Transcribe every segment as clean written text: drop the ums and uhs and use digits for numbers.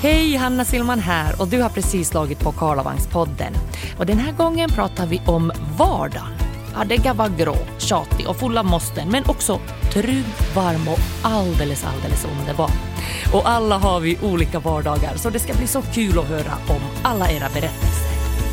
Hej, Hanna Silman här och du har precis slagit på Karlavagspodden. Och den här gången pratar vi om vardagen. Ja, den kan vara grå, tjatig och full av måsten, men också trygg, varm och alldeles underbar. Och alla har vi olika vardagar, så det ska bli så kul att höra om alla era berättelser.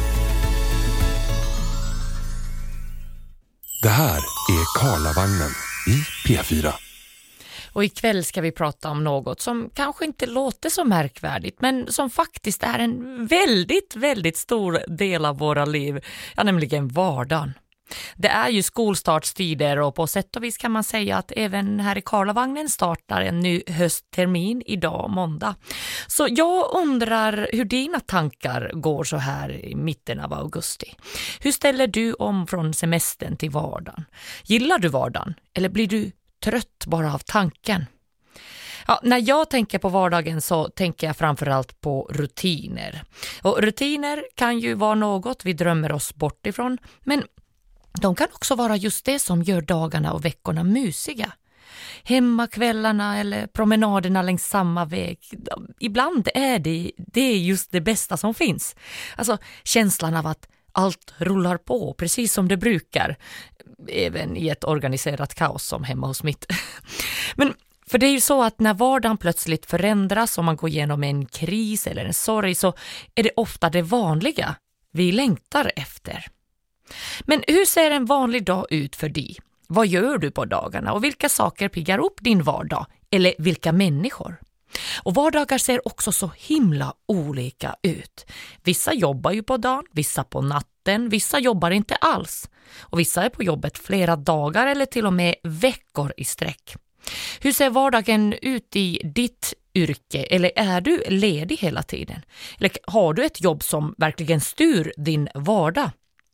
Det här är Karlavagnen i P4. Och ikväll ska vi prata om något som kanske inte låter så märkvärdigt, men som faktiskt är en väldigt stor del av våra liv, ja, nämligen vardagen. Det är ju skolstartstider och på sätt och vis kan man säga att även här i Karlavagnen startar en ny hösttermin idag, måndag. Så jag undrar hur dina tankar går så här i mitten av augusti. Hur ställer du om från semestern till vardagen? Gillar du vardagen eller blir du trött bara av tanken? Ja, när jag tänker på vardagen så tänker jag framförallt på rutiner. Och rutiner kan ju vara något vi drömmer oss bort ifrån, men de kan också vara just det som gör dagarna och veckorna mysiga. Hemmakvällarna eller promenaderna längs samma väg. Ibland är det just det bästa som finns. Alltså känslan av att allt rullar på precis som det brukar. Även i ett organiserat kaos som hemma hos mitt. Men för det är ju så att när vardagen plötsligt förändras och man går igenom en kris eller en sorg, så är det ofta det vanliga vi längtar efter. Men hur ser en vanlig dag ut för dig? Vad gör du på dagarna och vilka saker piggar upp din vardag? Eller vilka människor? Och vardagar ser också så himla olika ut. Vissa jobbar ju på dagen, vissa på natten, vissa jobbar inte alls. Och vissa är på jobbet flera dagar eller till och med veckor i sträck. Hur ser vardagen ut i ditt yrke, eller är du ledig hela tiden? Eller har du ett jobb som verkligen styr din vardag?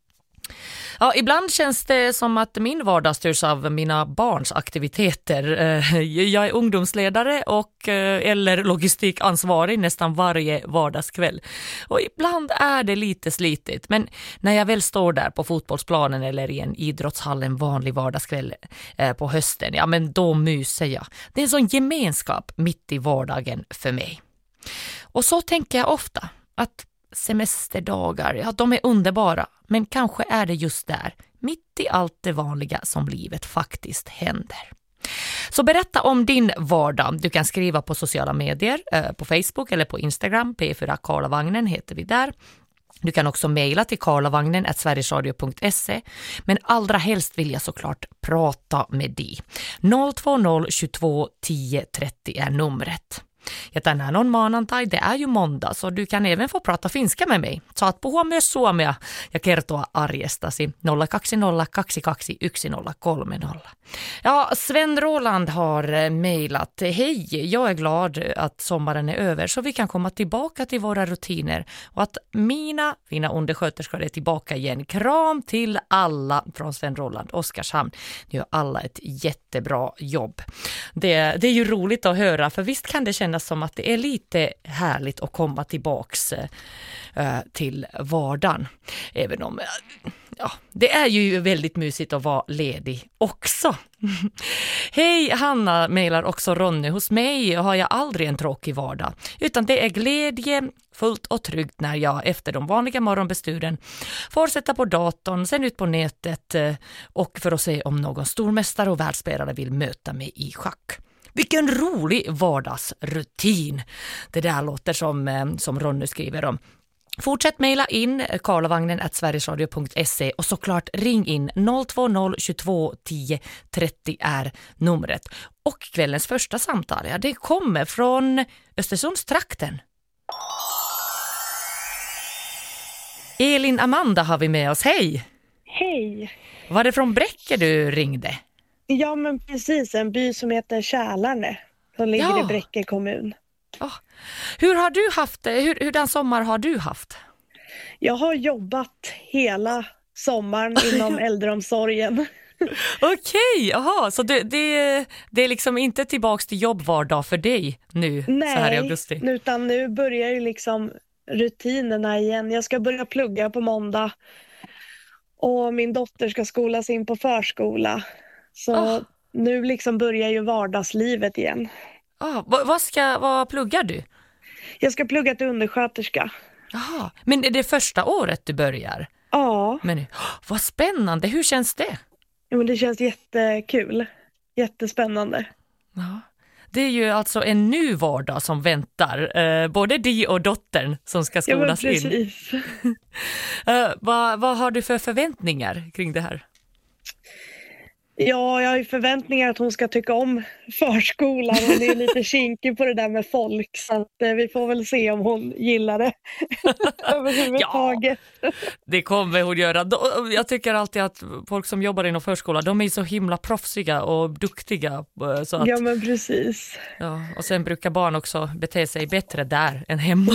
Ja, ibland känns det som att min vardag styrs av mina barns aktiviteter. Jag är ungdomsledare och eller logistikansvarig nästan varje vardagskväll. Och ibland är det lite slitigt, men när jag väl står där på fotbollsplanen eller i en idrottshall en vanlig vardagskväll på hösten, ja men då myser jag. Det är en sån gemenskap mitt i vardagen för mig. Och så tänker jag ofta att semesterdagar, ja, de är underbara, men kanske är det just där, mitt i allt det vanliga, som livet faktiskt händer. Så berätta om din vardag. Du kan skriva på sociala medier, på Facebook eller på Instagram. P4 Karlavagnen heter vi där. Du kan också mejla till karlavagnen@sverigesradio.se, men allra helst vill jag såklart prata med dig. 020 22 10 30 är numret. Ja, tänään on maanantai, det är ju måndag, så du kan även få prata finska med mig. Saat puhua myös suomea ja kertoa arjestasi 020 22 1030. Ja, Sven Roland har mejlat: hej, jag är glad att sommaren är över så vi kan komma tillbaka till våra rutiner och att mina fina undersköterskor är tillbaka igen. Kram till alla från Sven Roland, Oskarshamn. Ni gör alla ett jättebra jobb. Det är ju roligt att höra, för visst kan det kännas som att det är lite härligt att komma tillbaks till vardagen. Även om det är ju väldigt mysigt att vara ledig också. Hej, Hanna mejlar också Ronny. Hos mig har jag aldrig en tråkig vardag, utan det är glädje, fullt och tryggt när jag efter de vanliga morgonbesturen får sätta på datorn, sen ut på nätet och för att se om någon stormästare och världsspelare vill möta mig i schack. Vilken rolig vardagsrutin. Det där låter som Ronny skriver om. Fortsätt mejla in karlavagnen@sverigesradio.se och såklart ring in 020 22 10 30 är numret. Och kvällens första samtal, ja, det kommer från Östersundstrakten. Elin Amanda har vi med oss, hej! Hej! Var det från Bräcke du ringde? Ja, men precis, en by som heter Kälarne som ligger i Bräcke kommun. Hur har du haft det? Hur den sommar har du haft? Jag har jobbat hela sommaren inom äldreomsorgen. Okej, aha, så det är liksom inte tillbaks till jobb var dag för dig nu. Nej, så här i augusti? Utan nu börjar ju liksom rutinerna igen. Jag ska börja plugga på måndag och min dotter ska skolas in på förskola. Så nu liksom börjar ju vardagslivet igen. Vad pluggar du? Jag ska plugga till undersköterska. Jaha, men är det första året du börjar? Ja, Men vad spännande, hur känns det? men det känns jättekul. Jättespännande. Ja. Det är ju alltså en ny vardag som väntar, både dig och dottern som ska Ja, men skolas in. precis. Vad har du för förväntningar kring det här? Ja, jag har ju förväntningar att hon ska tycka om förskolan. Hon är lite kinkig på det där med folk, så att vi får väl se om hon gillar det överhuvudtaget. Ja, det kommer hon göra. Jag tycker alltid att folk som jobbar inom förskola, de är så himla proffsiga och duktiga. Så att, Ja, men precis. ja, och sen brukar barn också bete sig bättre där än hemma.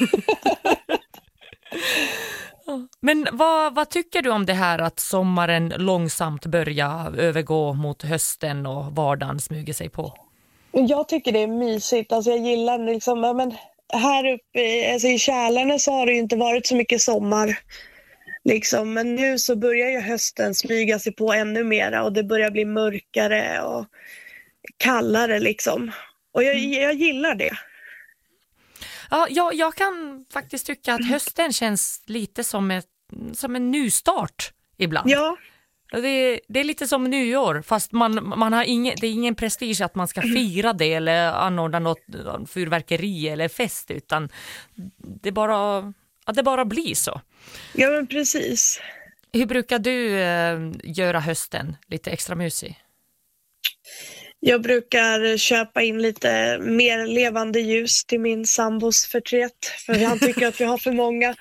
Men vad tycker du om det här att sommaren långsamt börjar övergå mot hösten och vardagen smyger sig på? Jag tycker det är mysigt. Alltså jag gillar liksom, men här uppe alltså i Kälarne så har det ju inte varit så mycket sommar. Liksom. Men nu så börjar ju hösten smyga sig på ännu mera och det börjar bli mörkare och kallare liksom. Och jag gillar det. Ja, jag kan faktiskt tycka att hösten känns lite som en nystart ibland. Ja. Det är lite som nyår, fast man har det är ingen prestige att man ska fira det eller anordna något fyrverkeri eller fest, utan det bara blir så. Ja, men precis. Hur brukar du göra hösten lite extra mysig? Jag brukar köpa in lite mer levande ljus till min sambos förtret, för han tycker att vi har för många.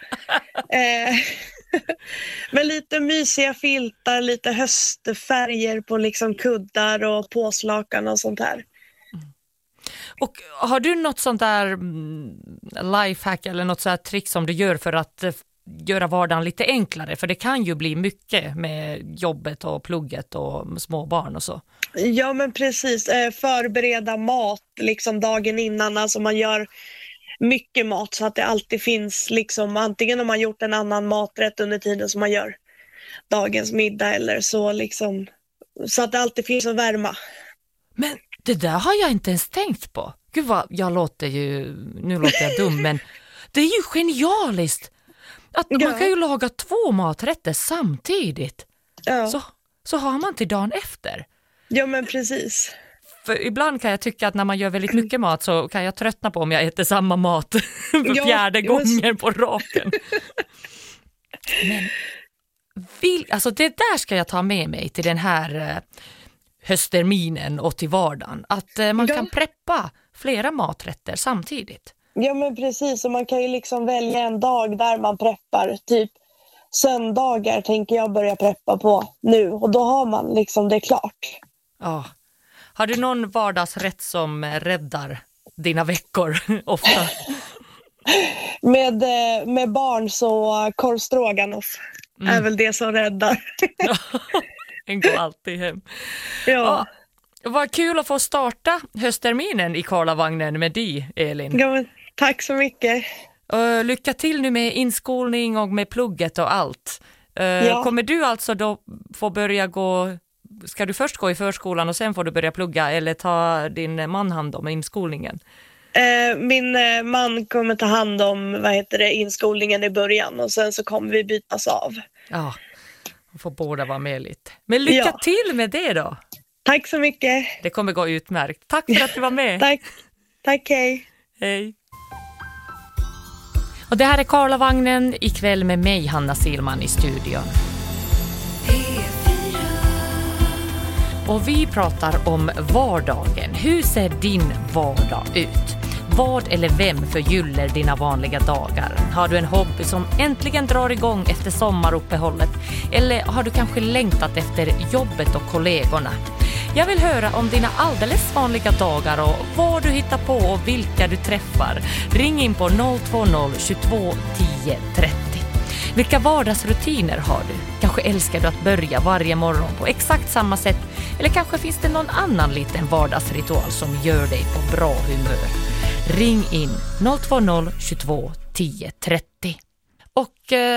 Men lite mysiga filtar, lite höstfärger på liksom kuddar och påslakan och sånt här. Och har du något sånt där lifehack eller något sånt här trick som du gör för att göra vardagen lite enklare? För det kan ju bli mycket med jobbet och plugget och små barn och så. Ja, men precis. Förbereda mat liksom dagen innan. Alltså man gör mycket mat så att det alltid finns liksom, antingen om man gjort en annan maträtt under tiden som man gör dagens middag eller så liksom, så att det alltid finns att värma. Men det där har jag inte ens tänkt på. Gud vad, nu låter jag dum, men det är ju genialiskt att man kan ju laga 2 maträtter samtidigt. Ja. Så har man till dagen efter. Ja, men precis. För ibland kan jag tycka att när man gör väldigt mycket mat så kan jag tröttna på om jag äter samma mat för fjärde gången på raken. Men alltså det där ska jag ta med mig till den här höstterminen och till vardagen. Att man kan preppa flera maträtter samtidigt. Ja, men precis. Och man kan ju liksom välja en dag där man preppar. Typ söndagar tänker jag börja preppa på nu. Och då har man liksom det klart. Ja. Har du någon vardagsrätt som räddar dina veckor ofta? Med barn så korv stroganoff är väl det som räddar. En går alltid hem. Ja. Vad kul att få starta höstterminen i Karlavagnen med dig, Elin. Ja, men, tack så mycket. Lycka till nu med inskolning och med plugget och allt. Kommer du alltså då få börja gå... Ska du först gå i förskolan och sen får du börja plugga, eller ta din man hand om inskolningen? Min man kommer ta hand om inskolningen i början och sen så kommer vi bytas av. Ja, får båda vara med lite. Men lycka till med det då. Tack så mycket. Det kommer gå utmärkt. Tack för att du var med. Tack, hej. Hej. Och det här är Karlavagnen ikväll med mig, Hanna Silman, i studion. Och vi pratar om vardagen. Hur ser din vardag ut? Vad eller vem förgyller dina vanliga dagar? Har du en hobby som äntligen drar igång efter sommaruppehållet? Eller har du kanske längtat efter jobbet och kollegorna? Jag vill höra om dina alldeles vanliga dagar och vad du hittar på och vilka du träffar. Ring in på 020 22 10 30. Vilka vardagsrutiner har du? Kanske älskar du att börja varje morgon på exakt samma sätt, eller kanske finns det någon annan liten vardagsritual som gör dig på bra humör. Ring in 020 22 10 30. Och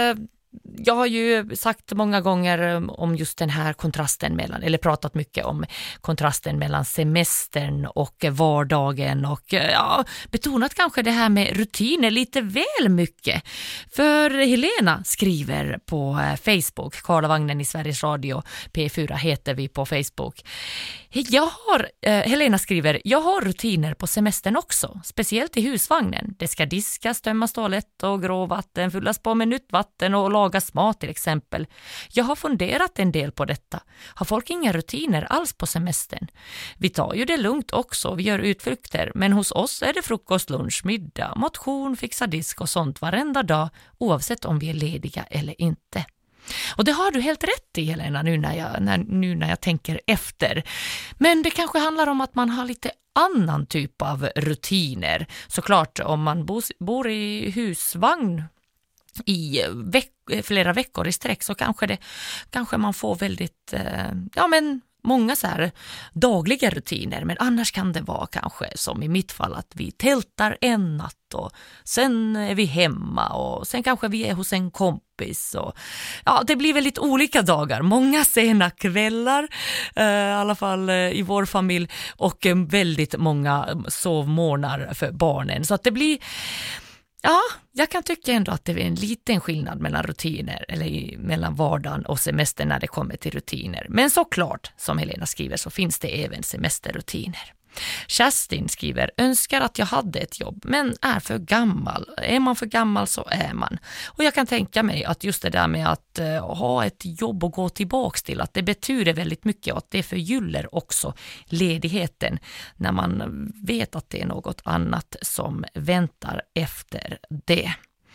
jag har ju sagt många gånger om just den här kontrasten mellan, eller pratat mycket om kontrasten mellan semestern och vardagen och betonat kanske det här med rutiner lite väl mycket. För Helena skriver på Facebook, Karlavagnen i Sveriges Radio, P4 heter vi på Facebook. Helena skriver, jag har rutiner på semestern också, speciellt i husvagnen. Det ska diskas, tömmas toalett och gråvatten, fyllas på med nytt vatten och lagas mat till exempel. Jag har funderat en del på detta. Har folk inga rutiner alls på semestern? Vi tar ju det lugnt också, vi gör utflykter, men hos oss är det frukost, lunch, middag, motion, fixa disk och sånt varenda dag, oavsett om vi är lediga eller inte. Och det har du helt rätt i, Helena, nu när jag tänker efter. Men det kanske handlar om att man har lite annan typ av rutiner. Såklart om man bor i husvagn i flera veckor i sträck så kanske man får väldigt många så här dagliga rutiner, men annars kan det vara kanske som i mitt fall att vi tältar en natt och sen är vi hemma och sen kanske vi är hos en kompis och det blir väldigt olika dagar, många sena kvällar i alla fall i vår familj och väldigt många sovmorgnar för barnen, så att det blir jag kan tycka ändå att det är en liten skillnad mellan rutiner eller mellan vardagen och semester när det kommer till rutiner. Men såklart, som Helena skriver, så finns det även semesterrutiner. Kerstin skriver, önskar att jag hade ett jobb men är för gammal. Är man för gammal så är man. Och jag kan tänka mig att just det där med att ha ett jobb och gå tillbaks till, att det betyder väldigt mycket och att det förgyller också ledigheten när man vet att det är något annat som väntar efter det.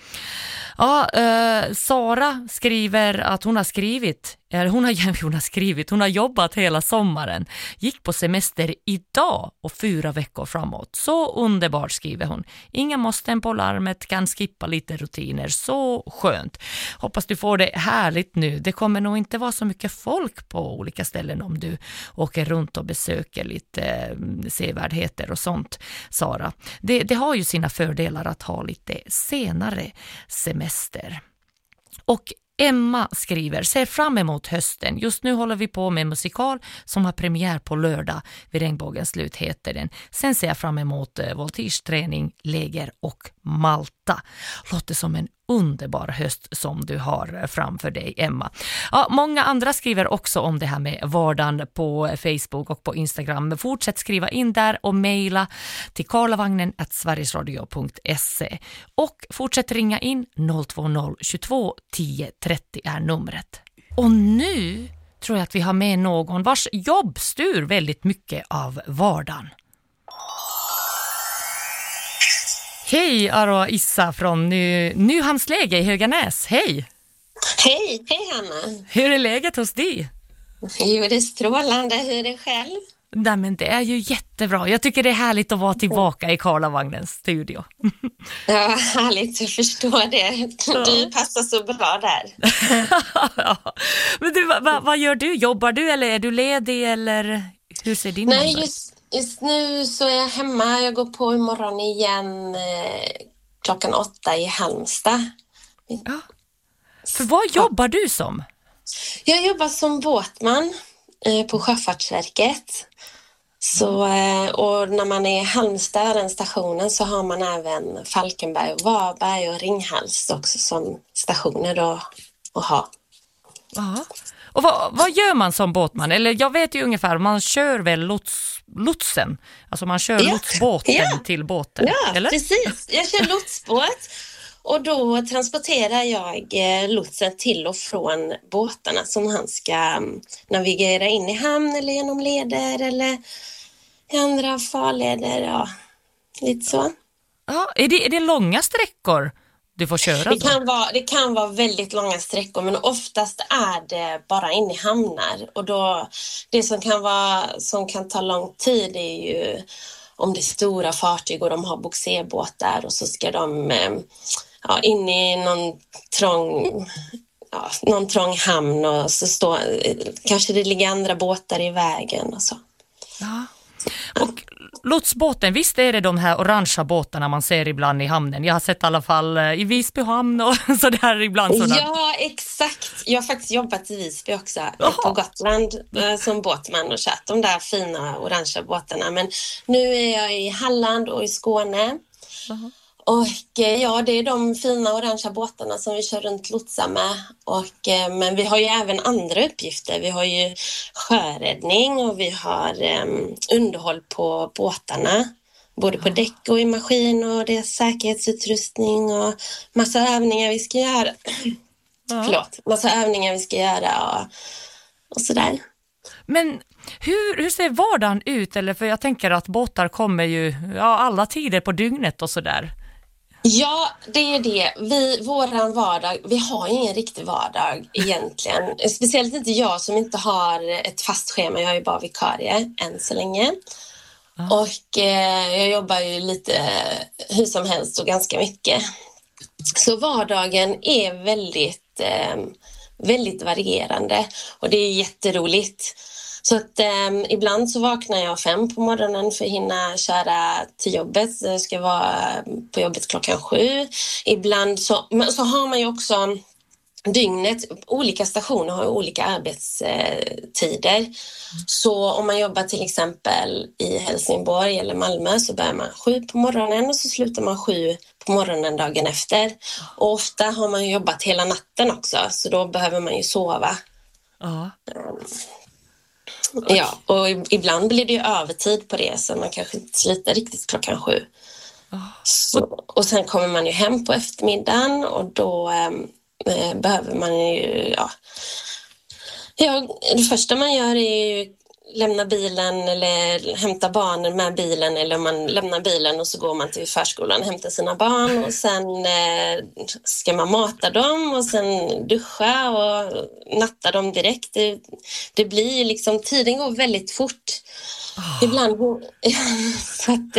Sara skriver att hon har jobbat hela sommaren, gick på semester idag och 4 veckor framåt. Så underbart, skriver hon. Inga måsten på larmet, kan skippa lite rutiner, så skönt. Hoppas du får det härligt nu. Det kommer nog inte vara så mycket folk på olika ställen om du åker runt och besöker lite sevärdheter och sånt, Sara. Det har ju sina fördelar att ha lite senare semester. Och Emma skriver, ser fram emot hösten. Just nu håller vi på med musikal som har premiär på lördag. Vid regnbågens slut heter den. Sen ser jag fram emot voltigeträning, läger och Malta. Låter som en underbar höst som du har framför dig, Emma. Många andra skriver också om det här med vardagen på Facebook och på Instagram. Fortsätt skriva in där och mejla till karlavagnen@sverigesradio.se och fortsätt ringa in 020 22 10 30 är numret. Och nu tror jag att vi har med någon vars jobb styr väldigt mycket av vardagen. Hej, Aroa Issa från Nyhamnsläge i Höganäs. Hej! Hej Hanna. Hur är läget hos dig? Jo, det är strålande. Hur är det själv? Nej, men det är ju jättebra. Jag tycker det är härligt att vara tillbaka i Karlavagnens studio. Ja, härligt att förstå det. Du passar så bra där. Ja. Men du, vad gör du? Jobbar du eller är du ledig eller hur ser din Nej, måndag? Just nu så är jag hemma. Jag går på imorgon igen 8:00 i Halmstad. Ja. För vad jobbar du som? Jag jobbar som båtman på Sjöfartsverket. Så, och när man är i Halmstad, den stationen, så har man även Falkenberg och Varberg och Ringhals också som stationer att ha. Ja. Och vad gör man som båtman? Eller jag vet ju ungefär, man kör väl lotsen. Alltså man kör lotsbåten till båten. Ja, eller? Precis. Jag kör lotsbåt och då transporterar jag lotsen till och från båtarna som han ska navigera in i hamn eller genom leder eller i andra farleder. Ja, lite så. Ja, är det långa sträckor du får köra? Det kan vara väldigt långa sträckor, men oftast är det bara in i hamnar. Och då, det som kan ta lång tid är ju om det är stora fartyg och de har bogserbåtar och så ska de in i någon trång hamn och så kanske det ligger andra båtar i vägen och så. Ja. Och lotsbåten, visst är det de här orangea båtarna man ser ibland i hamnen? Jag har sett i alla fall i Visby hamn och sådär ibland. Sådär. Ja, exakt. Jag har faktiskt jobbat i Visby också, på Gotland som båtman och kört de där fina orangea båtarna. Men nu är jag i Halland och i Skåne. Och ja, det är de fina orangea båtarna som vi kör runt lotsar med. Men vi har ju även andra uppgifter. Vi har ju sjöräddning och vi har underhåll på båtarna. Både på däck och i maskin, och det är säkerhetsutrustning och massa övningar vi ska göra. Massa övningar vi ska göra och sådär. Men hur ser vardagen ut? Eller för jag tänker att båtar kommer ju alla tider på dygnet och sådär. Ja, det är det. Våran vardag, vi har ju ingen riktig vardag egentligen. Speciellt inte jag som inte har ett fast schema. Jag är ju bara vikarie än så länge. Och jag jobbar ju lite hur som helst och ganska mycket. Så vardagen är väldigt, väldigt varierande och det är jätteroligt. Så att ibland så vaknar jag 5 på morgonen för att hinna köra till jobbet. Jag ska vara på jobbet 7:00. Ibland så har man ju också dygnet. Olika stationer har olika arbetstider. Så om man jobbar till exempel i Helsingborg eller Malmö så börjar man 7 på morgonen och så slutar man 7 på morgonen dagen efter. Och ofta har man jobbat hela natten också, så då behöver man ju sova. Ja, och ibland blir det ju övertid på det, så man kanske inte slutar riktigt 7:00. Och sen kommer man ju hem på eftermiddagen och då behöver man ju, det första man gör är ju lämna bilen eller hämta barnen med bilen, eller man lämnar bilen och så går man till förskolan och hämtar sina barn och sen ska man mata dem och sen duscha och natta dem direkt. Det blir liksom, tiden går väldigt fort. Ibland så att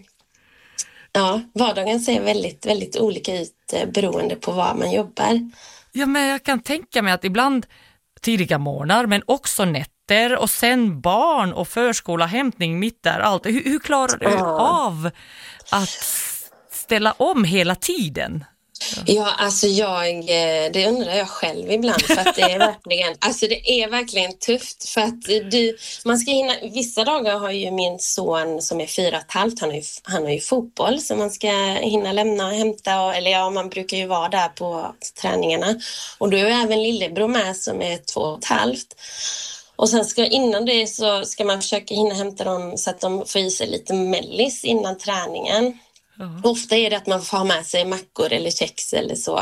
vardagen ser väldigt, väldigt olika ut beroende på var man jobbar. Ja, men jag kan tänka mig att ibland tidiga morgnar men också nätter och sen barn och förskola, hämtning mitt där, allt. Hur klarar du av att ställa om hela tiden? Ja, alltså det undrar jag själv ibland, för att det är verkligen tufft, för att man ska hinna. Vissa dagar har ju min son som är 4,5, han har ju fotboll så man ska hinna lämna och hämta, man brukar ju vara där på träningarna, och då är även lillebror med som är 2,5. Och sen innan det så ska man försöka hinna hämta dem så att de får i sig lite mellis innan träningen. Ofta är det att man får ha med sig mackor eller kex eller så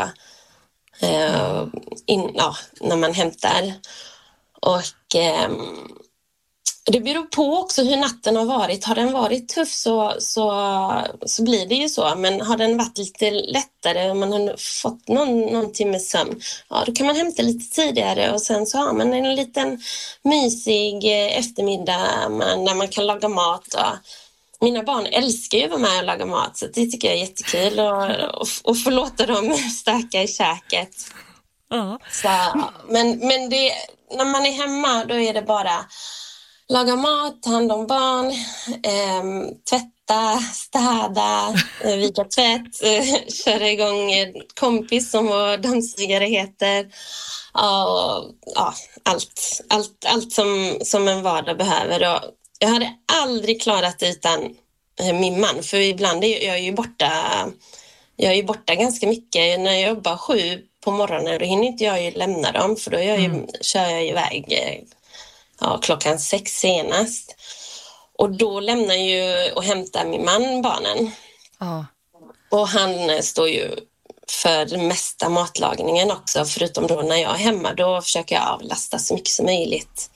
när man hämtar. Och det beror på också hur natten har varit. Har den varit tuff så blir det ju så. Men har den varit lite lättare och man har fått någon timme sömn, då kan man hämta lite tidigare och sen så har man en liten mysig eftermiddag när man kan laga mat. Mina barn älskar ju att vara med och laga mat, så det tycker jag är jättekul och få låta dem stöka i käket. Så, men det, när man är hemma då är det bara laga mat, ta hand om barn, tvätta, städa, vika tvätt, köra igång kompis som vår dammsugare heter. Allt som en vardag behöver. Och jag hade aldrig klarat det utan min man, för ibland är jag ju borta ganska mycket. När jag jobbar 7 på morgonen då hinner inte jag ju lämna dem, för då kör jag iväg 6:00 senast. Och då lämnar ju och hämtar min man barnen. Och han står ju för den mesta matlagningen också, förutom då när jag är hemma. Då försöker jag avlasta så mycket som möjligt.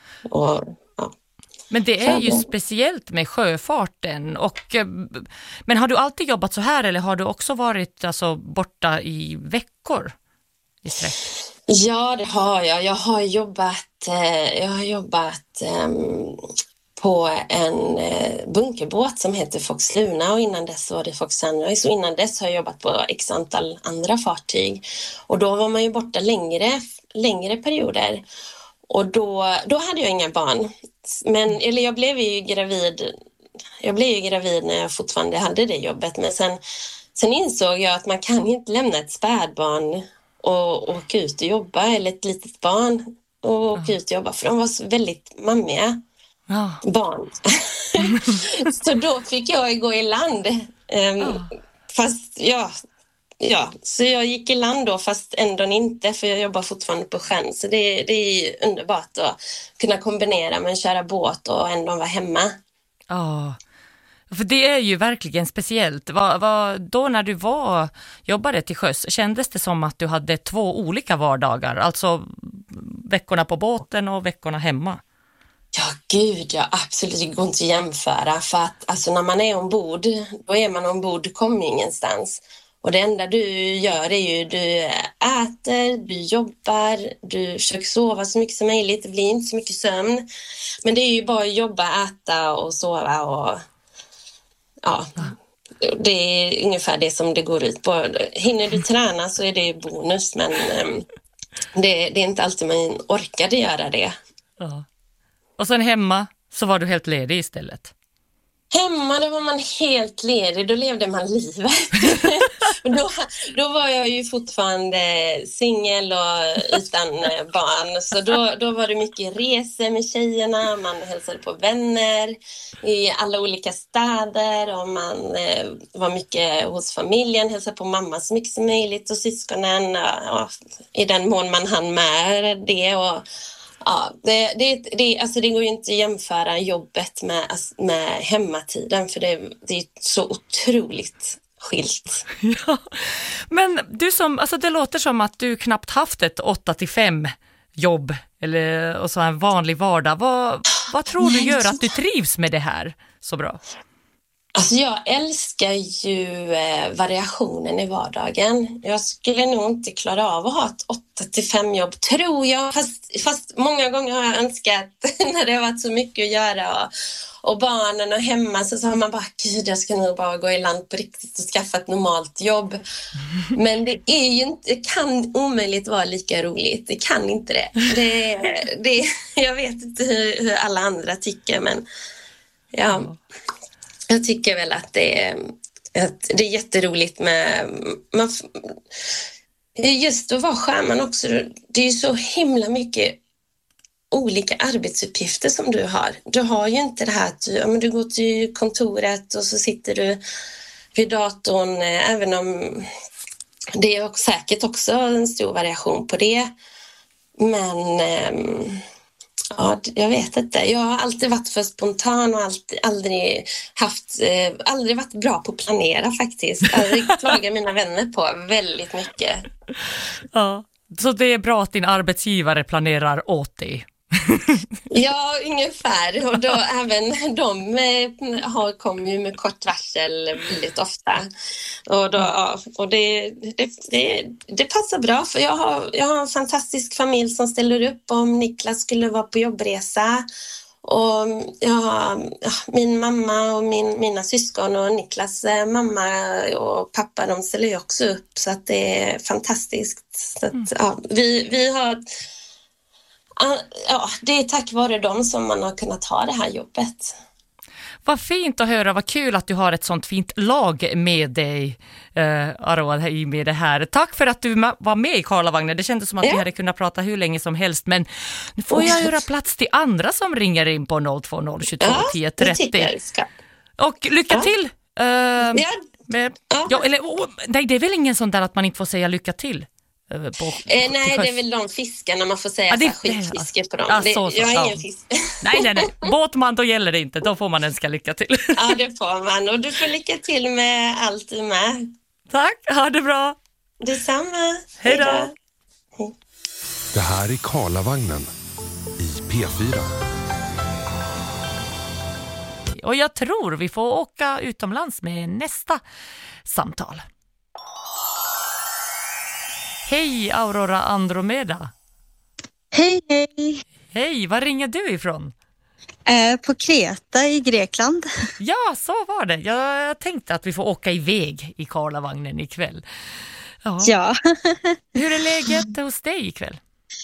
Men det är ju speciellt med sjöfarten. Men har du alltid jobbat så här, eller har du också varit borta i veckor i sträck? Ja, det har jag. Jag har jobbat på en bunkerbåt som heter Fox Luna, och innan dess var det Fox Sunrise, och innan dess har jag jobbat på x antal andra fartyg. Och då var man ju borta längre perioder. Och då hade jag inga barn. Jag blev ju gravid jag blev ju gravid när jag fortfarande hade det jobbet, men sen insåg jag att man kan inte lämna ett spädbarn och åka ut och jobba, eller ett litet barn och åka ut och jobba, för de var så väldigt mammiga barn. Så då fick jag gå i land. Fast så jag gick i land då, fast ändå inte, för jag jobbar fortfarande på sjön. Så det är underbart att kunna kombinera med att köra båt och ändå vara hemma. Ja, för det är ju verkligen speciellt. Då när du jobbade till sjöss, kändes det som att du hade 2 olika vardagar? Alltså veckorna på båten och veckorna hemma? Ja, gud, absolut. Det går inte att jämföra. För att alltså, när man är ombord, då är man ombord, du kommer ingenstans. Och det enda du gör är ju du äter, du jobbar, du försöker sova så mycket som möjligt. Det blir inte så mycket sömn. Men det är ju bara att jobba, äta och sova. Och ja, det är ungefär det som det går ut på. Hinner du träna så är det bonus, men det är inte alltid man orkade göra det. Ja. Och sen hemma så var du helt ledig istället. Hemma, då var man helt ledig, då levde man livet. då var jag ju fortfarande singel och utan barn. Så då var det mycket resor med tjejerna, man hälsade på vänner i alla olika städer. Och man var mycket hos familjen, hälsade på mamma så mycket som möjligt och syskonen. Och i den mån man hann med det. Och ja, alltså det går ju inte att jämföra jobbet med hemmatiden, för det är så otroligt skilt. Ja, men det låter som att du knappt haft ett 8-5 jobb och så en vanlig vardag. Vad tror du gör att du trivs med det här så bra? Alltså jag älskar ju variationen i vardagen. Jag skulle nog inte klara av att ha ett 8-5 jobb, tror jag. Fast många gånger har jag önskat, när det har varit så mycket att göra och barnen och hemma, så har man bara, gud, jag ska nog bara gå i land på riktigt och skaffa ett normalt jobb. Men det är ju inte, det kan omöjligt vara lika roligt. Det kan inte det. Jag vet inte hur alla andra tycker, men ja. Jag tycker väl att det är jätteroligt med just att vara sjöman också. Det är ju så himla mycket olika arbetsuppgifter som du har. Du har ju inte det här att du går till kontoret och så sitter du vid datorn, även om det är säkert också en stor variation på det. Men ja, jag vet inte. Jag har alltid varit för spontan och aldrig varit bra på att planera faktiskt. Jag klagar mina vänner på väldigt mycket. Ja, så det är bra att din arbetsgivare planerar åt dig. Ja, ungefär. Och då även de kommer ju med kort varsel väldigt ofta. Och det passar bra, för jag har en fantastisk familj som ställer upp om Niklas skulle vara på jobbresa. Och min mamma och mina syskon och Niklas mamma och pappa, de ställer ju också upp, så att det är fantastiskt. Så att, vi har... Ja, det är tack vare dem som man har kunnat ha det här jobbet. Vad fint att höra, vad kul att du har ett sånt fint lag med dig, Aroa, med det här. Tack för att du var med i Karlavagnen. Det kändes som att vi hade kunnat prata hur länge som helst, men nu får jag göra plats till andra som ringer in på 020 22 10 30. Och lycka till! Nej, det är väl ingen sån där att man inte får säga lycka till? Nej, det är väl de fiskarna man får säga, skitfiske på dem. Jag har ingen fisk. Nej. Båtman, då gäller det inte. Då får man önska lycka till. Ja, det får man. Och du får lycka till med allt du med. Tack, ha det bra. Detsamma. Hej då. Det här är Karlavagnen i P4. Och jag tror vi får åka utomlands med nästa samtal. Hej, Aurora Andromeda. Hej. Hej, var ringer du ifrån? På Kreta i Grekland. Ja, så var det. Jag tänkte att vi får åka iväg i Karlavagnen ikväll. Ja. Ja. Hur är läget hos dig ikväll?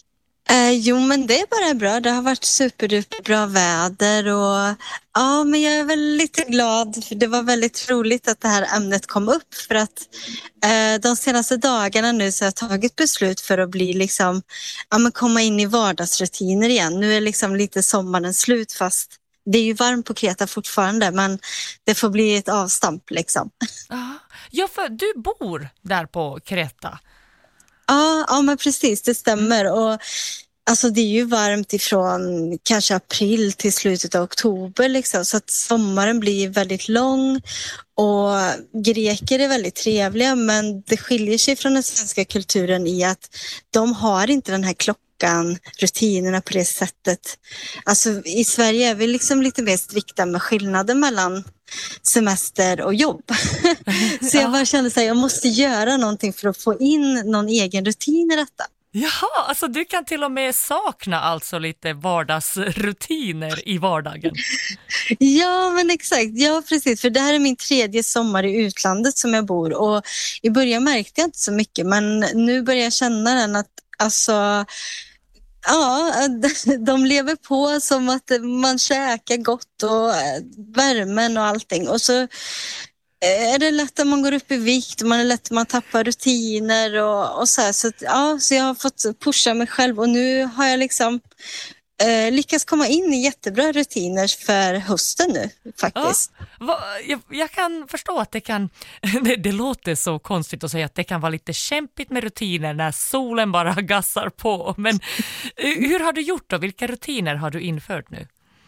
Jo, men det är bara bra. Det har varit superduper bra väder och ja, men jag är väl lite glad för det var väldigt roligt att det här ämnet kom upp för att de senaste dagarna nu så har jag tagit beslut för att bli liksom, ja, men komma in i vardagsrutiner igen. Nu är liksom lite sommaren slut fast det är ju varmt på Kreta fortfarande men det får bli ett avstamp liksom. Ja, för du bor där på Kreta. Ja, men precis, det stämmer. Och alltså det är ju varmt ifrån kanske april till slutet av oktober liksom, så att sommaren blir väldigt lång och greker är väldigt trevliga men det skiljer sig från den svenska kulturen i att de har inte den här klockan, rutinerna på det sättet. Alltså i Sverige är vi liksom lite mer strikta med skillnaden mellan semester och jobb. Så jag bara kände så här, jag måste göra någonting för att få in någon egen rutin i detta. Jaha, alltså du kan till och med sakna alltså lite vardagsrutiner i vardagen. Ja, men exakt. Ja, precis. För det här är min 3:e sommar i utlandet som jag bor. Och i början märkte jag inte så mycket. Men nu börjar jag känna den att alltså, ja, de lever på som att man käkar gott och värmen och allting. Och så är det lätt att man går upp i vikt och man är lätt att man tappar rutiner och så här. Så, ja, så jag har fått pusha mig själv och nu har jag liksom lyckats komma in i jättebra rutiner för hösten nu faktiskt. Ja, jag kan förstå att det kan, det låter så konstigt att säga att det kan vara lite kämpigt med rutiner när solen bara gassar på. Men hur har du gjort då? Vilka rutiner har du infört nu?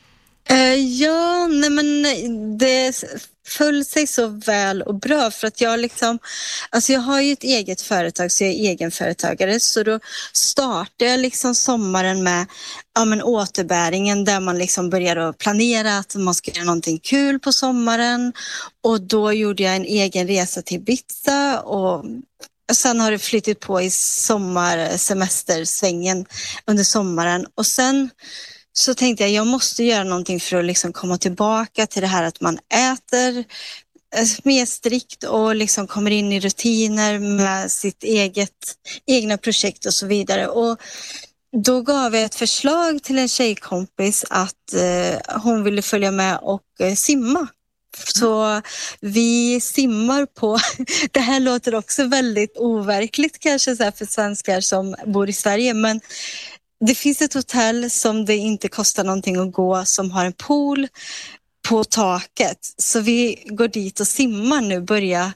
Ja, nej men det föll sig så väl och bra för att jag liksom, alltså jag har ju ett eget företag så jag är egenföretagare så då startade jag liksom sommaren med återbäringen där man liksom börjar att planera att man ska göra någonting kul på sommaren och då gjorde jag en egen resa till Ibiza och sen har det flyttat på i sommarsemestersvängen under sommaren och sen så tänkte jag måste göra någonting för att liksom komma tillbaka till det här att man äter mer strikt och liksom kommer in i rutiner med sitt egna projekt och så vidare. Och då gav jag ett förslag till en tjejkompis att hon ville följa med och simma. Så vi simmar på, det här låter också väldigt overkligt kanske så här för svenskar som bor i Sverige men det finns ett hotell som det inte kostar någonting att gå som har en pool på taket. Så vi går dit och simmar nu, börja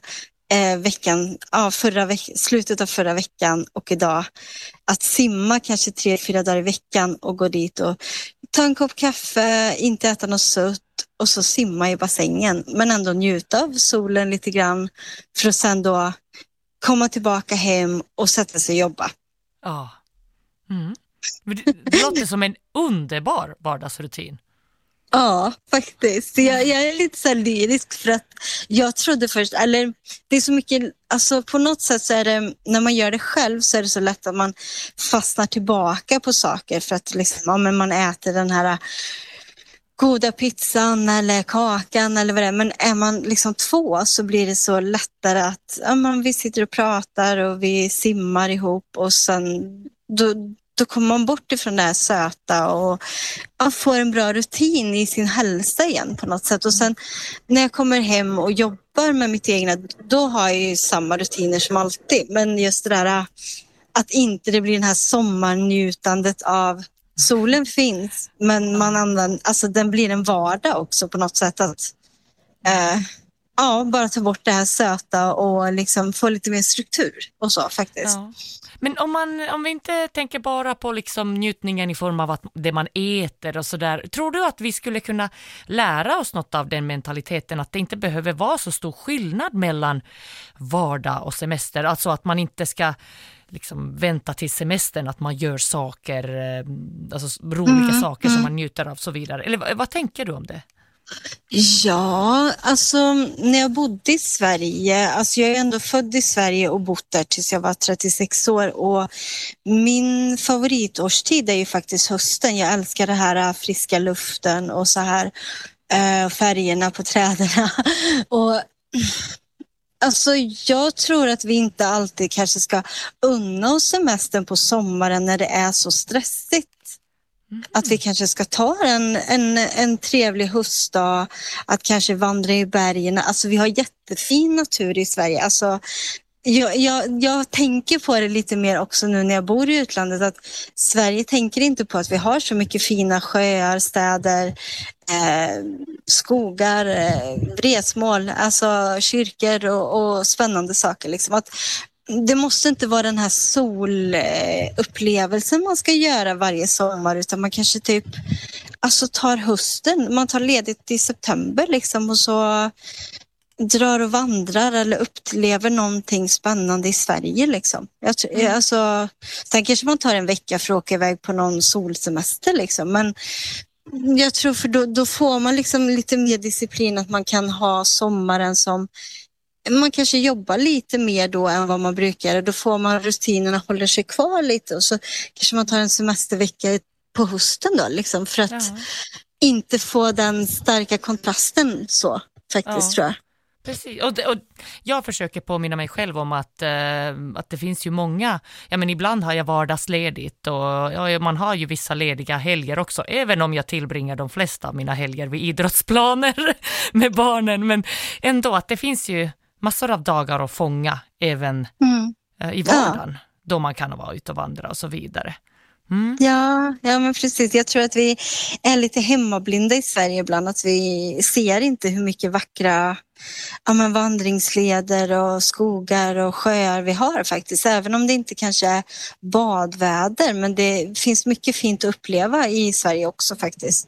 slutet av förra veckan och idag. Att simma kanske 3-4 dagar i veckan och gå dit och ta en kopp kaffe, inte äta något sött och så simma i bassängen. Men ändå njuta av solen lite grann för att sen då komma tillbaka hem och sätta sig och jobba. Ja. Mm. Det låter som en underbar vardagsrutin. Ja, faktiskt. Jag är lite så här lyrisk för att jag trodde först, eller det är så mycket, alltså på något sätt så är det, när man gör det själv så är det så lätt att man fastnar tillbaka på saker för att liksom, men man äter den här goda pizzan eller kakan eller vad det är. Men är man liksom 2 så blir det så lättare att vi sitter och pratar och vi simmar ihop och sen då kommer man bort ifrån det här söta och får en bra rutin i sin hälsa igen på något sätt. Och sen när jag kommer hem och jobbar med mitt egna, då har jag ju samma rutiner som alltid. Men just det där att inte det blir den här sommarnjutandet av solen finns, men den blir en vardag också på något sätt att bara ta bort det här söta och liksom få lite mer struktur och så faktiskt. Ja. Men om vi inte tänker bara på liksom njutningen i form av det man äter och sådär. Tror du att vi skulle kunna lära oss något av den mentaliteten att det inte behöver vara så stor skillnad mellan vardag och semester? Alltså att man inte ska liksom vänta till semestern att man gör saker, alltså roliga saker som man njuter av så vidare. Eller vad tänker du om det? Ja, alltså när jag bodde i Sverige, alltså jag är ändå född i Sverige och bott där tills jag var 36 år och min favoritårstid är ju faktiskt hösten. Jag älskar det här friska luften och så här färgerna på träden och Alltså jag tror att vi inte alltid kanske ska unna oss semestern på sommaren när det är så stressigt. Att vi kanske ska ta en trevlig höstdag, att kanske vandra i bergen. Alltså vi har jättefin natur i Sverige. Alltså, jag tänker på det lite mer också nu när jag bor i utlandet, att Sverige tänker inte på att vi har så mycket fina sjöar, städer, skogar, resmål, alltså kyrkor och spännande saker. Liksom. Att det måste inte vara den här solupplevelsen man ska göra varje sommar, utan man kanske typ tar hösten, man tar ledigt i september liksom, och så drar och vandrar eller upplever någonting spännande i Sverige liksom. Sen kanske man tar en vecka för att åka iväg på någon solsemester liksom, men jag tror för då får man liksom lite mer disciplin, att man kan ha sommaren som man kanske jobbar lite mer då än vad man brukar. Då får man rutinerna, håller sig kvar lite, och så kanske man tar en semestervecka på hösten då liksom, för att inte få den starka kontrasten så faktiskt, tror jag. Precis, och jag försöker påminna mig själv om att det finns ju många, men ibland har jag vardagsledigt och man har ju vissa lediga helger också, även om jag tillbringar de flesta av mina helger vid idrottsplaner med barnen, men ändå att det finns ju massor av dagar att fånga även i vardagen, då man kan vara ute och vandra och så vidare. Ja, men precis. Jag tror att vi är lite hemmablinda i Sverige ibland, att vi ser inte hur mycket vackra vandringsleder och skogar och sjöar vi har faktiskt, även om det inte kanske är badväder, men det finns mycket fint att uppleva i Sverige också faktiskt.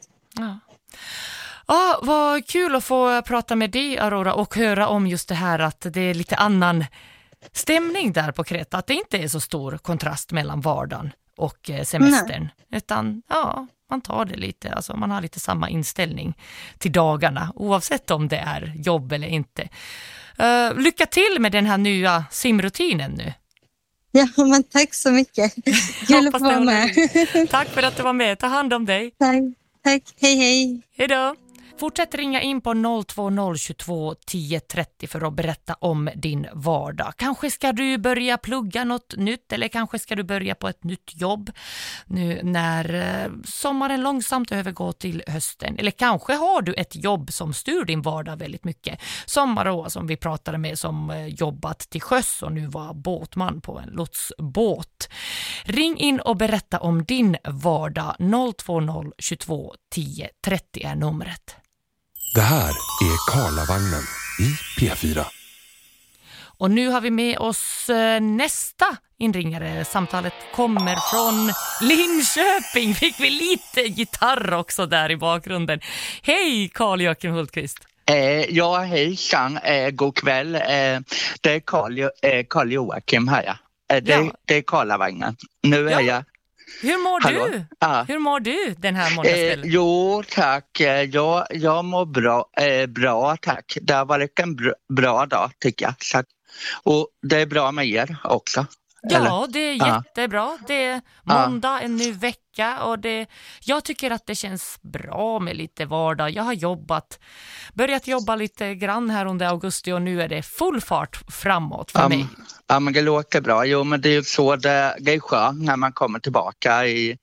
Ja, vad kul att få prata med dig, Aurora, och höra om just det här att det är lite annan stämning där på Kreta, att det inte är så stor kontrast mellan vardagen och semestern. Nej. Utan man tar det lite, alltså man har lite samma inställning till dagarna oavsett om det är jobb eller inte. Lycka till med den här nya simrutinen nu. Ja, men tack så mycket. Kul att få vara med. Tack för att du var med. Ta hand om dig. Tack. Hej. Hej då. Fortsätt ringa in på 02022 1030 för att berätta om din vardag. Kanske ska du börja plugga något nytt, eller kanske ska du börja på ett nytt jobb nu när sommaren långsamt övergår till hösten. Eller kanske har du ett jobb som styr din vardag väldigt mycket. Som Maroa som vi pratade med, som jobbat till sjöss och nu var båtman på en lotsbåt. Ring in och berätta om din vardag. 02022 1030 är numret. Det här är Karlavagnen i P4. Och nu har vi med oss nästa inringare. Samtalet kommer från Linköping. Fick vi lite gitarr också där i bakgrunden. Hej Carl-Joakim Hultqvist. Ja, hejsan. God kväll. Det är Carl-Joakim här. Det är Karlavagnen. Nu är jag... Hur mår du? Hur mår du den här måndagskvällen? Jo, tack. Jag mår bra, tack. Det har varit en bra dag, tycker jag. Så, och det är bra med er också. Ja, eller? Det är jättebra. Det är måndag, en ny vecka, och jag tycker att det känns bra med lite vardag. Jag har börjat jobba lite grann här under augusti, och nu är det full fart framåt för mig. Ja, men det låter bra. Jo, men det är ju så det är skönt när man kommer tillbaka i